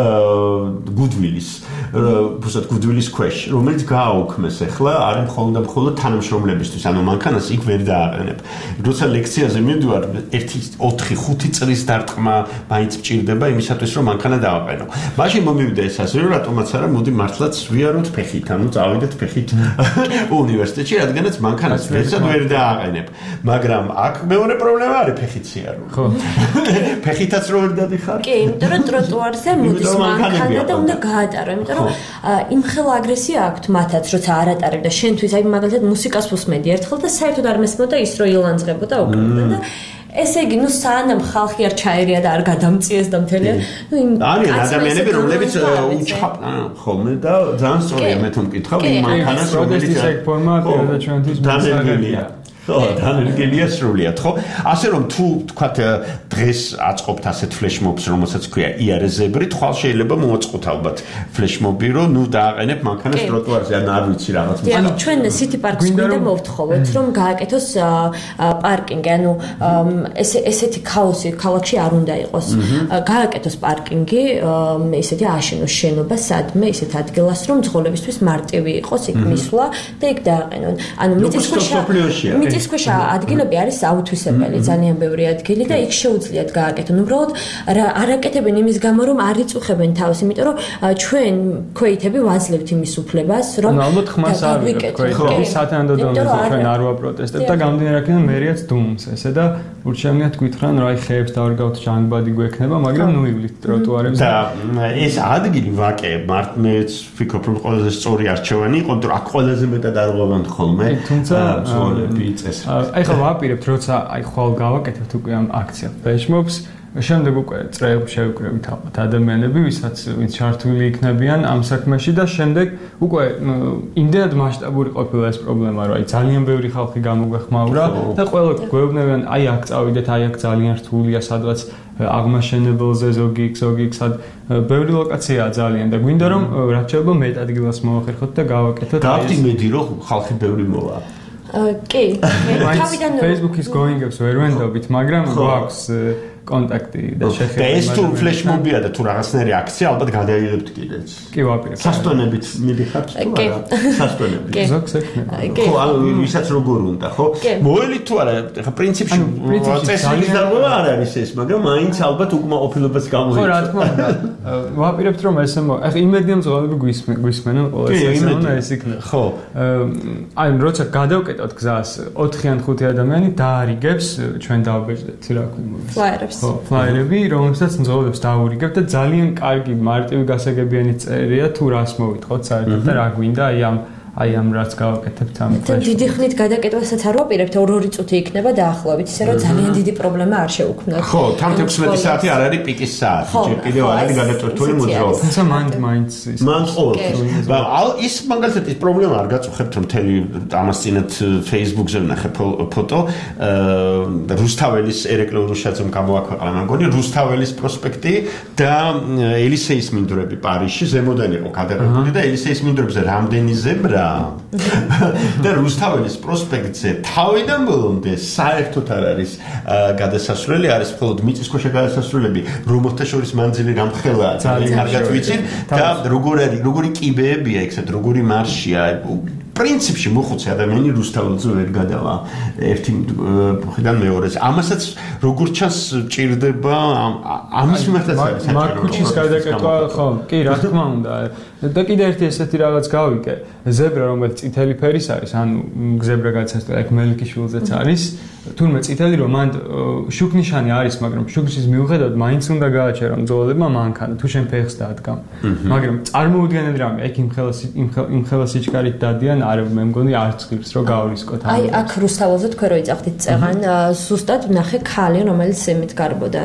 გუდვილის, უბრალოდ გუდვილის ქვეშ, რომელიც გააუქმეს ახლა არის მხოლოდ და მხოლოდ თანამშრომლებისთვის, ანუ მანქანას იქ ვერ დააყენებ. როცა ლექციაზე მივდივარ, ერთი ოთხი ხუთი წლის დარტყმა მაინც მჭირდება იმისათვის, რომ მანქანა დავაყენო. მაშინ მომივიდა ეს ასე, რომ რატომაც არა, მოდი მართლაც ვიაროთ ფეხით, ანუ წავიდეთ ფეხით უნივერსიტეტში, რადგანაც მანქანას ვერცად ვერ დააყენებ. მაგრამ აქ მეორე პრობლემა არის ფეხით სიარული. ხო. ფეხითაც რო ვერ დადიხარ? კი, იმიტომ რომ ტროტუარზე მოდის მანქანა და უნდა გაატარო, იმიტომ რომ იმ ხელა აგრესია აქვთ მათაც, როცა არ ატარებ და შენთვის აი მაგალითად მუსიკას უსმენდი ერთხელ და საერთოდ არ მესმოდა ის რომ ილანძღებოდა უკრებდა და ესე იგი, ნუ სანამ ხალხი არ ჩაერია და არ გადამწიეს და მთელია, ნუ იმ არიან ადამიანები, რომლებიც უჩხაპნან ხოლმე და ძალიან სწორია მე თუ მკითხავ იმ მანქანას, რომელიც ეს ეგ ფორმა პირადად ჩვენთვის დამერგელია. ხო, დამერგელია სრულიად, ხო? ასე რომ თუ თქვათ დღეს აწყობთ ასეთ ფლეშმობს, რომელსაც ქვია იარეზებრი, თვალ შეიძლება მოაწყოთ ალბათ ფლეშმობი, რომ ნუ დააყენებ მანქანას ტროტუარზე, ან არ ვიცი რაღაც. ანუ ჩვენ სიტი პარკს გვინდა მოვთხოვოთ, რომ გააკეთოს პარკინგი, ანუ ესე ესეთი ქაოსი ქალაქში არ უნდა იყოს. გააკეთოს პარკინგი, ესეთი აშენოს შენობა სადმე ისეთ ადგილას, რომ მძღოლებისთვის მარტივი იყოს იქ მისვლა და იქ დააყენონ. ანუ მიწისქვეშა მიწისქვეშა ადგილები არის აუთვისებელი, ძალიან ბევრი ადგილი და იქ შეუძლიათ გააკეთონ. უბრალოდ არ აკეთებენ იმის გამო, რომ არ იწუხებენ თავს, იმიტომ რომ ჩვენ ქვეითები ვაძლევთ იმის უფლებას, რომ ალბათ ხმას არ ვიღებთ ქვეითები სათანადო დონეზე ჩვენ არ ვაპროტესტებთ და გამდინარე აქედან მერიაც დუმს ესე და ურჩევნიათ გითხრან, რომ აი ხეებს დავარგავთ ჯანგბადი გვექნება, მაგრამ ნუ ივლით ტროტუარებზე. და ეს ადგილი ვაკე მართ მეც ვფიქრობ, რომ ყველაზე სწორი არჩევანი იყო, რომ აქ ყველაზე მეტად არ ღვევანთ ხოლმე. თუმცა აი ხა ვაპირებთ, როცა აი ხვალ გავაკეთებთ უკვე ამ აქცია ფლეშმობს, შემდეგ უკვე წრეებს შევკრებით ალბათ ადამიანები, ვისაც ვინც ჩართული იქნებიან ამ საქმეში და შემდეგ უკვე იმდენად მასშტაბური ყოფილა ეს პრობლემა, რომ აი ძალიან ბევრი ხალხი გამოგვეხმაურა და ყველა გვეუბნებიან, აი აქ წავიდეთ, აი აქ ძალიან რთულია, სადღაც აღმაშენებელზე ზოგი იქ, ზოგი იქ, სად ბევრი ლოკაციაა ძალიან და გვინდა რომ რაც შეიძლება მეტ ადგილას მოახერხოთ და გავაკეთოთ. გავთიმედი რომ ხალხი ბევრი მოვა. კი, თავიდან Facebook-ის going-ებს ვერ ვენდობით, მაგრამ გვაქვს კონტაქტი და შეხედვა. და ეს თუ ფლეშმობია და თუ რაღაცნაირი აქცია, ალბათ გადაიღებთ კიდეც. კი, ვაპირებ. სასტონებით მიდიხართ თუ არა? სასტონებით. ზოგს ექნება. ხო, ანუ ვისაც როგორ უნდა, ხო? მოელით თუ არა, ხა პრინციპში წესრიგის დარღვევა არ არის ეს, მაგრამ მაინც ალბათ უკმაყოფილებას გამოიწვევს. ხო, რა თქმა უნდა. ვაპირებთ რომ ესე მო, ახლა იმედია მძღოლები გვისმენენ ყველა ესე უნდა ეს იქნება. ხო. აი, როცა გადავკეტოთ გზას, ოთხი ან ხუთი ადამიანი დაარიგებს, ჩვენ დავაბეჭდეთ რა ქვია. ფლაიერებს. ხო, ფლაიერები, რომელსაც მძღოლებს დაურიგებთ და ძალიან კარგი მარტივი გასაგებიანი წერია თუ რას მოვიტყოთ საერთოდ და რა გვინდა აი ამ აი ამ რაც გავაკეთებთ ამ და დიდი ხნით გადაკეთებასაც არ ვაპირებთ, ორ-ორი წუთი იქნება დაახლოებით, ისე რომ ძალიან დიდი პრობლემა არ შევუქმნათ. ხო, თერთმეტ საათი არ არის პიკის საათი, ჯერ კიდევ არ არის გადაწყვეტილი მოძრაობა. თუმცა მანდ მაინც ის მან ყოველთვის. ის მაგალითად ის პრობლემა არ გაწუხებთ, რომ მთელი ამას წინათ Facebook-ზე ვნახე ფოტო, რუსთაველის ერეკლე რუსჩაცომ გამოაქვეყნა, მგონი რუსთაველის პროსპექტი და ელისეის მინდვრები პარიზში ზემოდან იყო გადაღებული და ელისეის მინდვრებზე რამდენი ზებრა და რუსთაველის პროსპექტზე თავიდან ბოლომდე საერთოდ არ არის გადასასვლელი, არის მხოლოდ მიწისქვეშა გადასასვლელები, რომელთა შორის მანძილი რამხელა ძალიან კარგად ვიცით და როგორი როგორი კიბეებია ეგეთ როგორი მარშია პრინციპში მოხუცი ადამიანი რუსთაველზე ვერ გადავა ერთი მხრიდან მეორეზე. ამასაც როგორ ჩანს ჭირდება ამის მიმართაც არის საჭირო. მარკუჩის გადაკეთვა ხო, კი, რა თქმა უნდა. და კიდე ერთი ესეთი რაღაც გავიკე. ზებრა რომელიც წითელი ფერის არის, ანუ ზებრა გადასასვლელი აქ მელიქიშვილზეც არის. თურმე წითელი რომ მან შუქნიშანი არის, მაგრამ შუქნიშის მიუხედავად მაინც უნდა გააჩერა მძღოლებმა მანქანა თუ შენ ფეხს დაადგამ. მაგრამ წარმოუდგენელი რამე, ეგ იმ ხელას იმ ხელას იჩქარით დადიან არ მე მგონი არც ღირს რომ გავრისკოთ ამ. აი აქ რუსთაველზე თქვენ რო იწახდით წეღან, ზუსტად ნახე ქალი, რომელიც იმით გარბოდა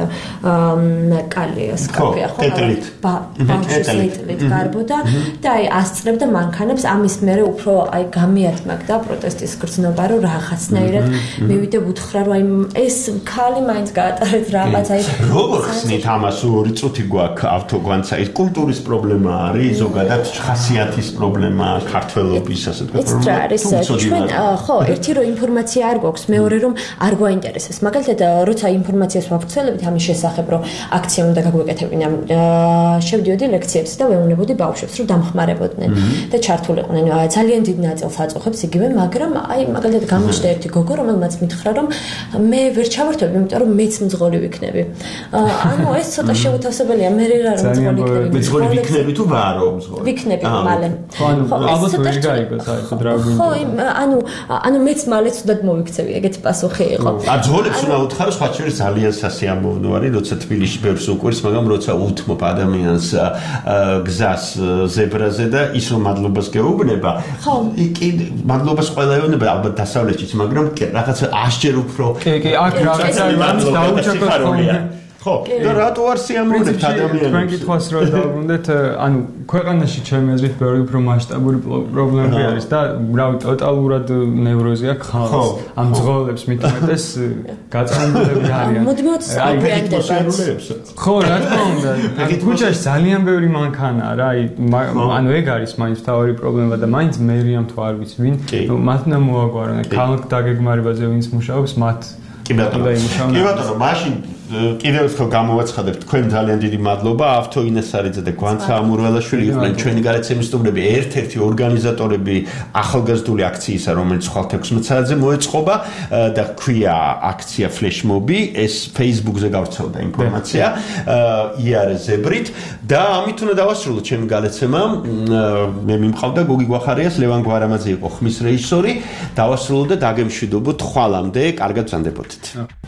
კალიას კაფეა ხო? ბავშვის ლეტლით გარბოდა და აი ასწრებდა მანქანებს, ამის მერე უფრო აი გამიათმაგდა პროტესტის გრძნობა, რომ რაღაცნაირად მივიდე უთხრა, რომ აი ეს ქალი მაინც გაატარეთ რაღაც აი როგორ ხსნით ამას ორი წუთი გვაქვს ავტოგვანცა ის კულტურის პრობლემა არის, ზოგადად ხასიათის პრობლემა, ქართველობის ასე თქვა. ეს რა არის? ჩვენ ხო, ერთი რომ ინფორმაცია არ გვაქვს, მეორე რომ არ გვაინტერესებს. მაგალითად, როცა ინფორმაციას ვაგრძელებთ ამის შესახებ, რომ აქცია უნდა გაგვეკეთებინა, შევდიოდი ლექციებს და ვეუბნებოდი ბავშვებს, რომ დამხმარებოდნენ და ჩართულიყვნენ. ძალიან დიდ ნაწილს აწუხებს იგივე, მაგრამ აი მაგალითად გამოჩნდა ერთი გოგო, რომელმაც მითხრა, რომ მე ვერ ჩავართვები, იმიტომ რომ მეც მძღოლი ვიქნები. ანუ ეს ცოტა შეუთავსებელია, მე რა რომ მძღოლი ვიქნები. მძღოლი ვიქნები თუ ვარო მძღოლი? ვიქნები მალე. ხო, ალბათ ვერ გაიგოს აი ხო რა ხო, ანუ ანუ მეც მალე ცუდად მოვიქცევი, ეგეთი პასუხი იყო. ა ძღოლებს უნდა უთხარო, სხვა შორის ძალიან სასიამოვნო არის, როცა თბილისში ბევრს უყვირს, მაგრამ როცა უთმობ ადამიანს გზას ზებრაზე და ის რომ მადლობას გეუბნება, კი მადლობას ყველა ეუბნება, ალბათ დასავლეთშიც, მაგრამ რაღაცა ასჯერ უფრო კი, კი, აქ რაღაცა იმის დაუჭერთ ხოლმე. ხო, და რატო არ სიამოვნებთ ადამიანებს? თქვენ კითხვას რო დავუბრუნდეთ, ანუ ქვეყანაში ჩემი აზრით ბევრი უფრო მასშტაბური პრობლემები არის და რავი, ტოტალურად ნევროზი აქვს ხალხს. ამ ძღოლებს მით უმეტეს გაწმენდები არიან. მოდმოთ საფრანგეთს. ხო, რა თქმა უნდა. ქუჩაში ძალიან ბევრი მანქანაა რა, აი, ანუ ეგ არის მაინც თავი პრობლემა და მაინც მერიამ თუ არ ვიცი ვინ, მათ უნდა მოაგვარონ, ქალაქ დაგეგმარებაზე ვინც მუშაობს, მათ კი ბატონო. კი ბატონო, მაშინ კიდევ ერთხელ გამოვაცხადებთ, თქვენ ძალიან დიდი მადლობა. ავთო ინესარიძე და გვანცა ამურველაშვილი იყვნენ ჩვენი გარეთ სტუმრები, ერთ-ერთი ორგანიზატორები ახალგაზრდული აქციისა, რომელიც ხვალ თექვსმეტ საათზე მოეწყობა და ქვია აქცია ფლეშმობი. ეს Facebook-ზე გავრცელდა ინფორმაცია იარე ზებრით და ამით უნდა დავასრულოთ ჩემი გალეცემა. მე მიმყავდა გოგი გვახარიას, ლევან გვარამაძე იყო ხმის რეჟისორი. დავასრულოთ და დაგემშვიდობოთ ხვალამდე, კარგად ვზანდებოდეთ.